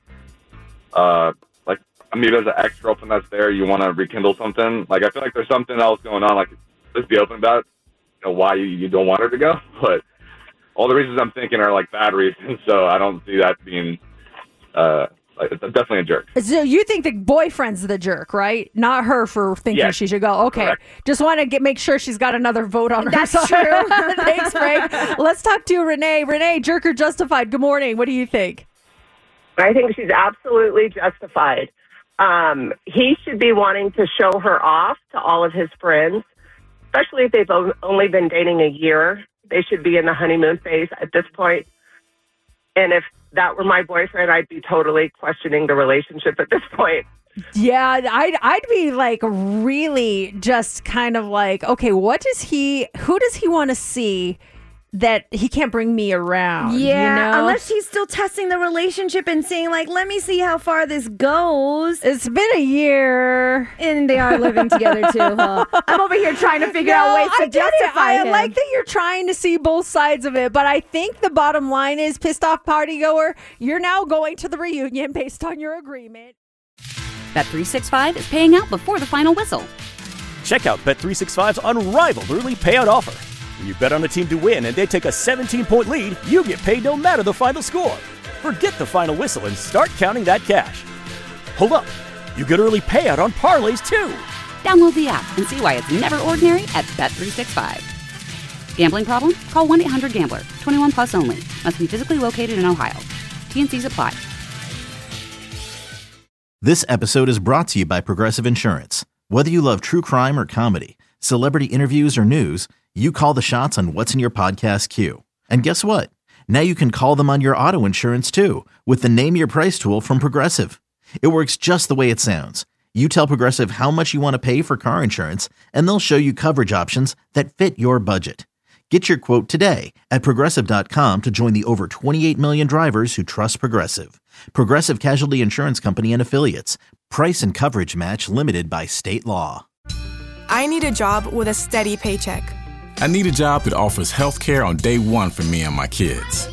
maybe there's an ex-girlfriend that's there, you want to rekindle something. I feel like there's something else going on. Just be open about why you don't want her to go. But all the reasons I'm thinking are bad reasons, so I don't see that being definitely a jerk. So you think the boyfriend's the jerk, right? Not her for thinking she should go. Okay. Correct. Just want to make sure she's got another vote on her That's side. true. Thanks, Frank. Let's talk to Renee. Renee, jerk or justified? Good morning. What do you think? I think she's absolutely justified. He should be wanting to show her off to all of his friends. especially if they've only been dating a year. They should be in the honeymoon phase at this point. And if that were my boyfriend, I'd be totally questioning the relationship at this point. Yeah, I'd be like really just kind of like, okay, who does he want to see that he can't bring me around? Yeah, you know? Unless he's still testing the relationship and saying like, let me see how far this goes. It's been a year. And they are living together too, huh? I'm over here trying to figure out ways to justify I him. like that you're trying to see both sides of it, but I think the bottom line is, pissed off party goer, you're now going to the reunion based on your agreement. Bet365 is paying out before the final whistle. Check out Bet365's unrivaled early payout offer. When you bet on a team to win and they take a 17-point lead, you get paid no matter the final score. Forget the final whistle and start counting that cash. Hold up. You get early payout on parlays, too. Download the app and see why it's never ordinary at Bet365. Gambling problem? Call 1-800-GAMBLER. 21 plus only. Must be physically located in Ohio. T&Cs apply. This episode is brought to you by Progressive Insurance. Whether you love true crime or comedy, celebrity interviews or news, you call the shots on what's in your podcast queue. And guess what? Now you can call them on your auto insurance too with the Name Your Price tool from Progressive. It works just the way it sounds. You tell Progressive how much you want to pay for car insurance, and they'll show you coverage options that fit your budget. Get your quote today at Progressive.com to join the over 28 million drivers who trust Progressive. Progressive Casualty Insurance Company and Affiliates. Price and coverage match limited by state law. I need a job with a steady paycheck. I need a job that offers health care on day one for me and my kids.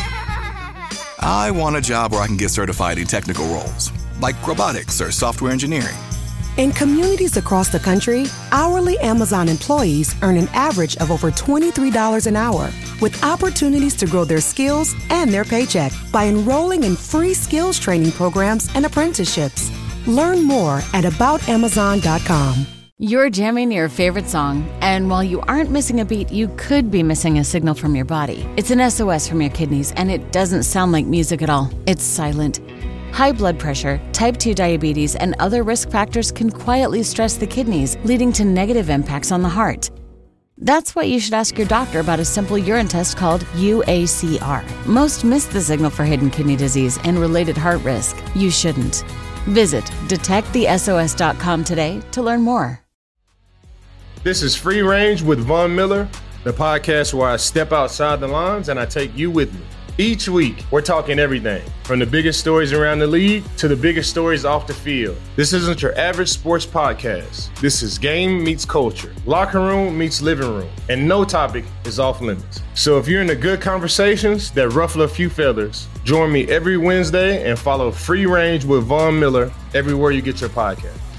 I want a job where I can get certified in technical roles, like robotics or software engineering. In communities across the country, hourly Amazon employees earn an average of over $23 an hour, with opportunities to grow their skills and their paycheck by enrolling in free skills training programs and apprenticeships. Learn more at aboutamazon.com. You're jamming your favorite song, and while you aren't missing a beat, you could be missing a signal from your body. It's an SOS from your kidneys, and it doesn't sound like music at all. It's silent. High blood pressure, type 2 diabetes, and other risk factors can quietly stress the kidneys, leading to negative impacts on the heart. That's why you should ask your doctor about a simple urine test called UACR. Most miss the signal for hidden kidney disease and related heart risk. You shouldn't. Visit detectthesos.com today to learn more. This is Free Range with Von Miller, the podcast where I step outside the lines and I take you with me. Each week, we're talking everything, from the biggest stories around the league to the biggest stories off the field. This isn't your average sports podcast. This is game meets culture, locker room meets living room, and no topic is off limits. So if you're into good conversations that ruffle a few feathers, join me every Wednesday and follow Free Range with Von Miller everywhere you get your podcast.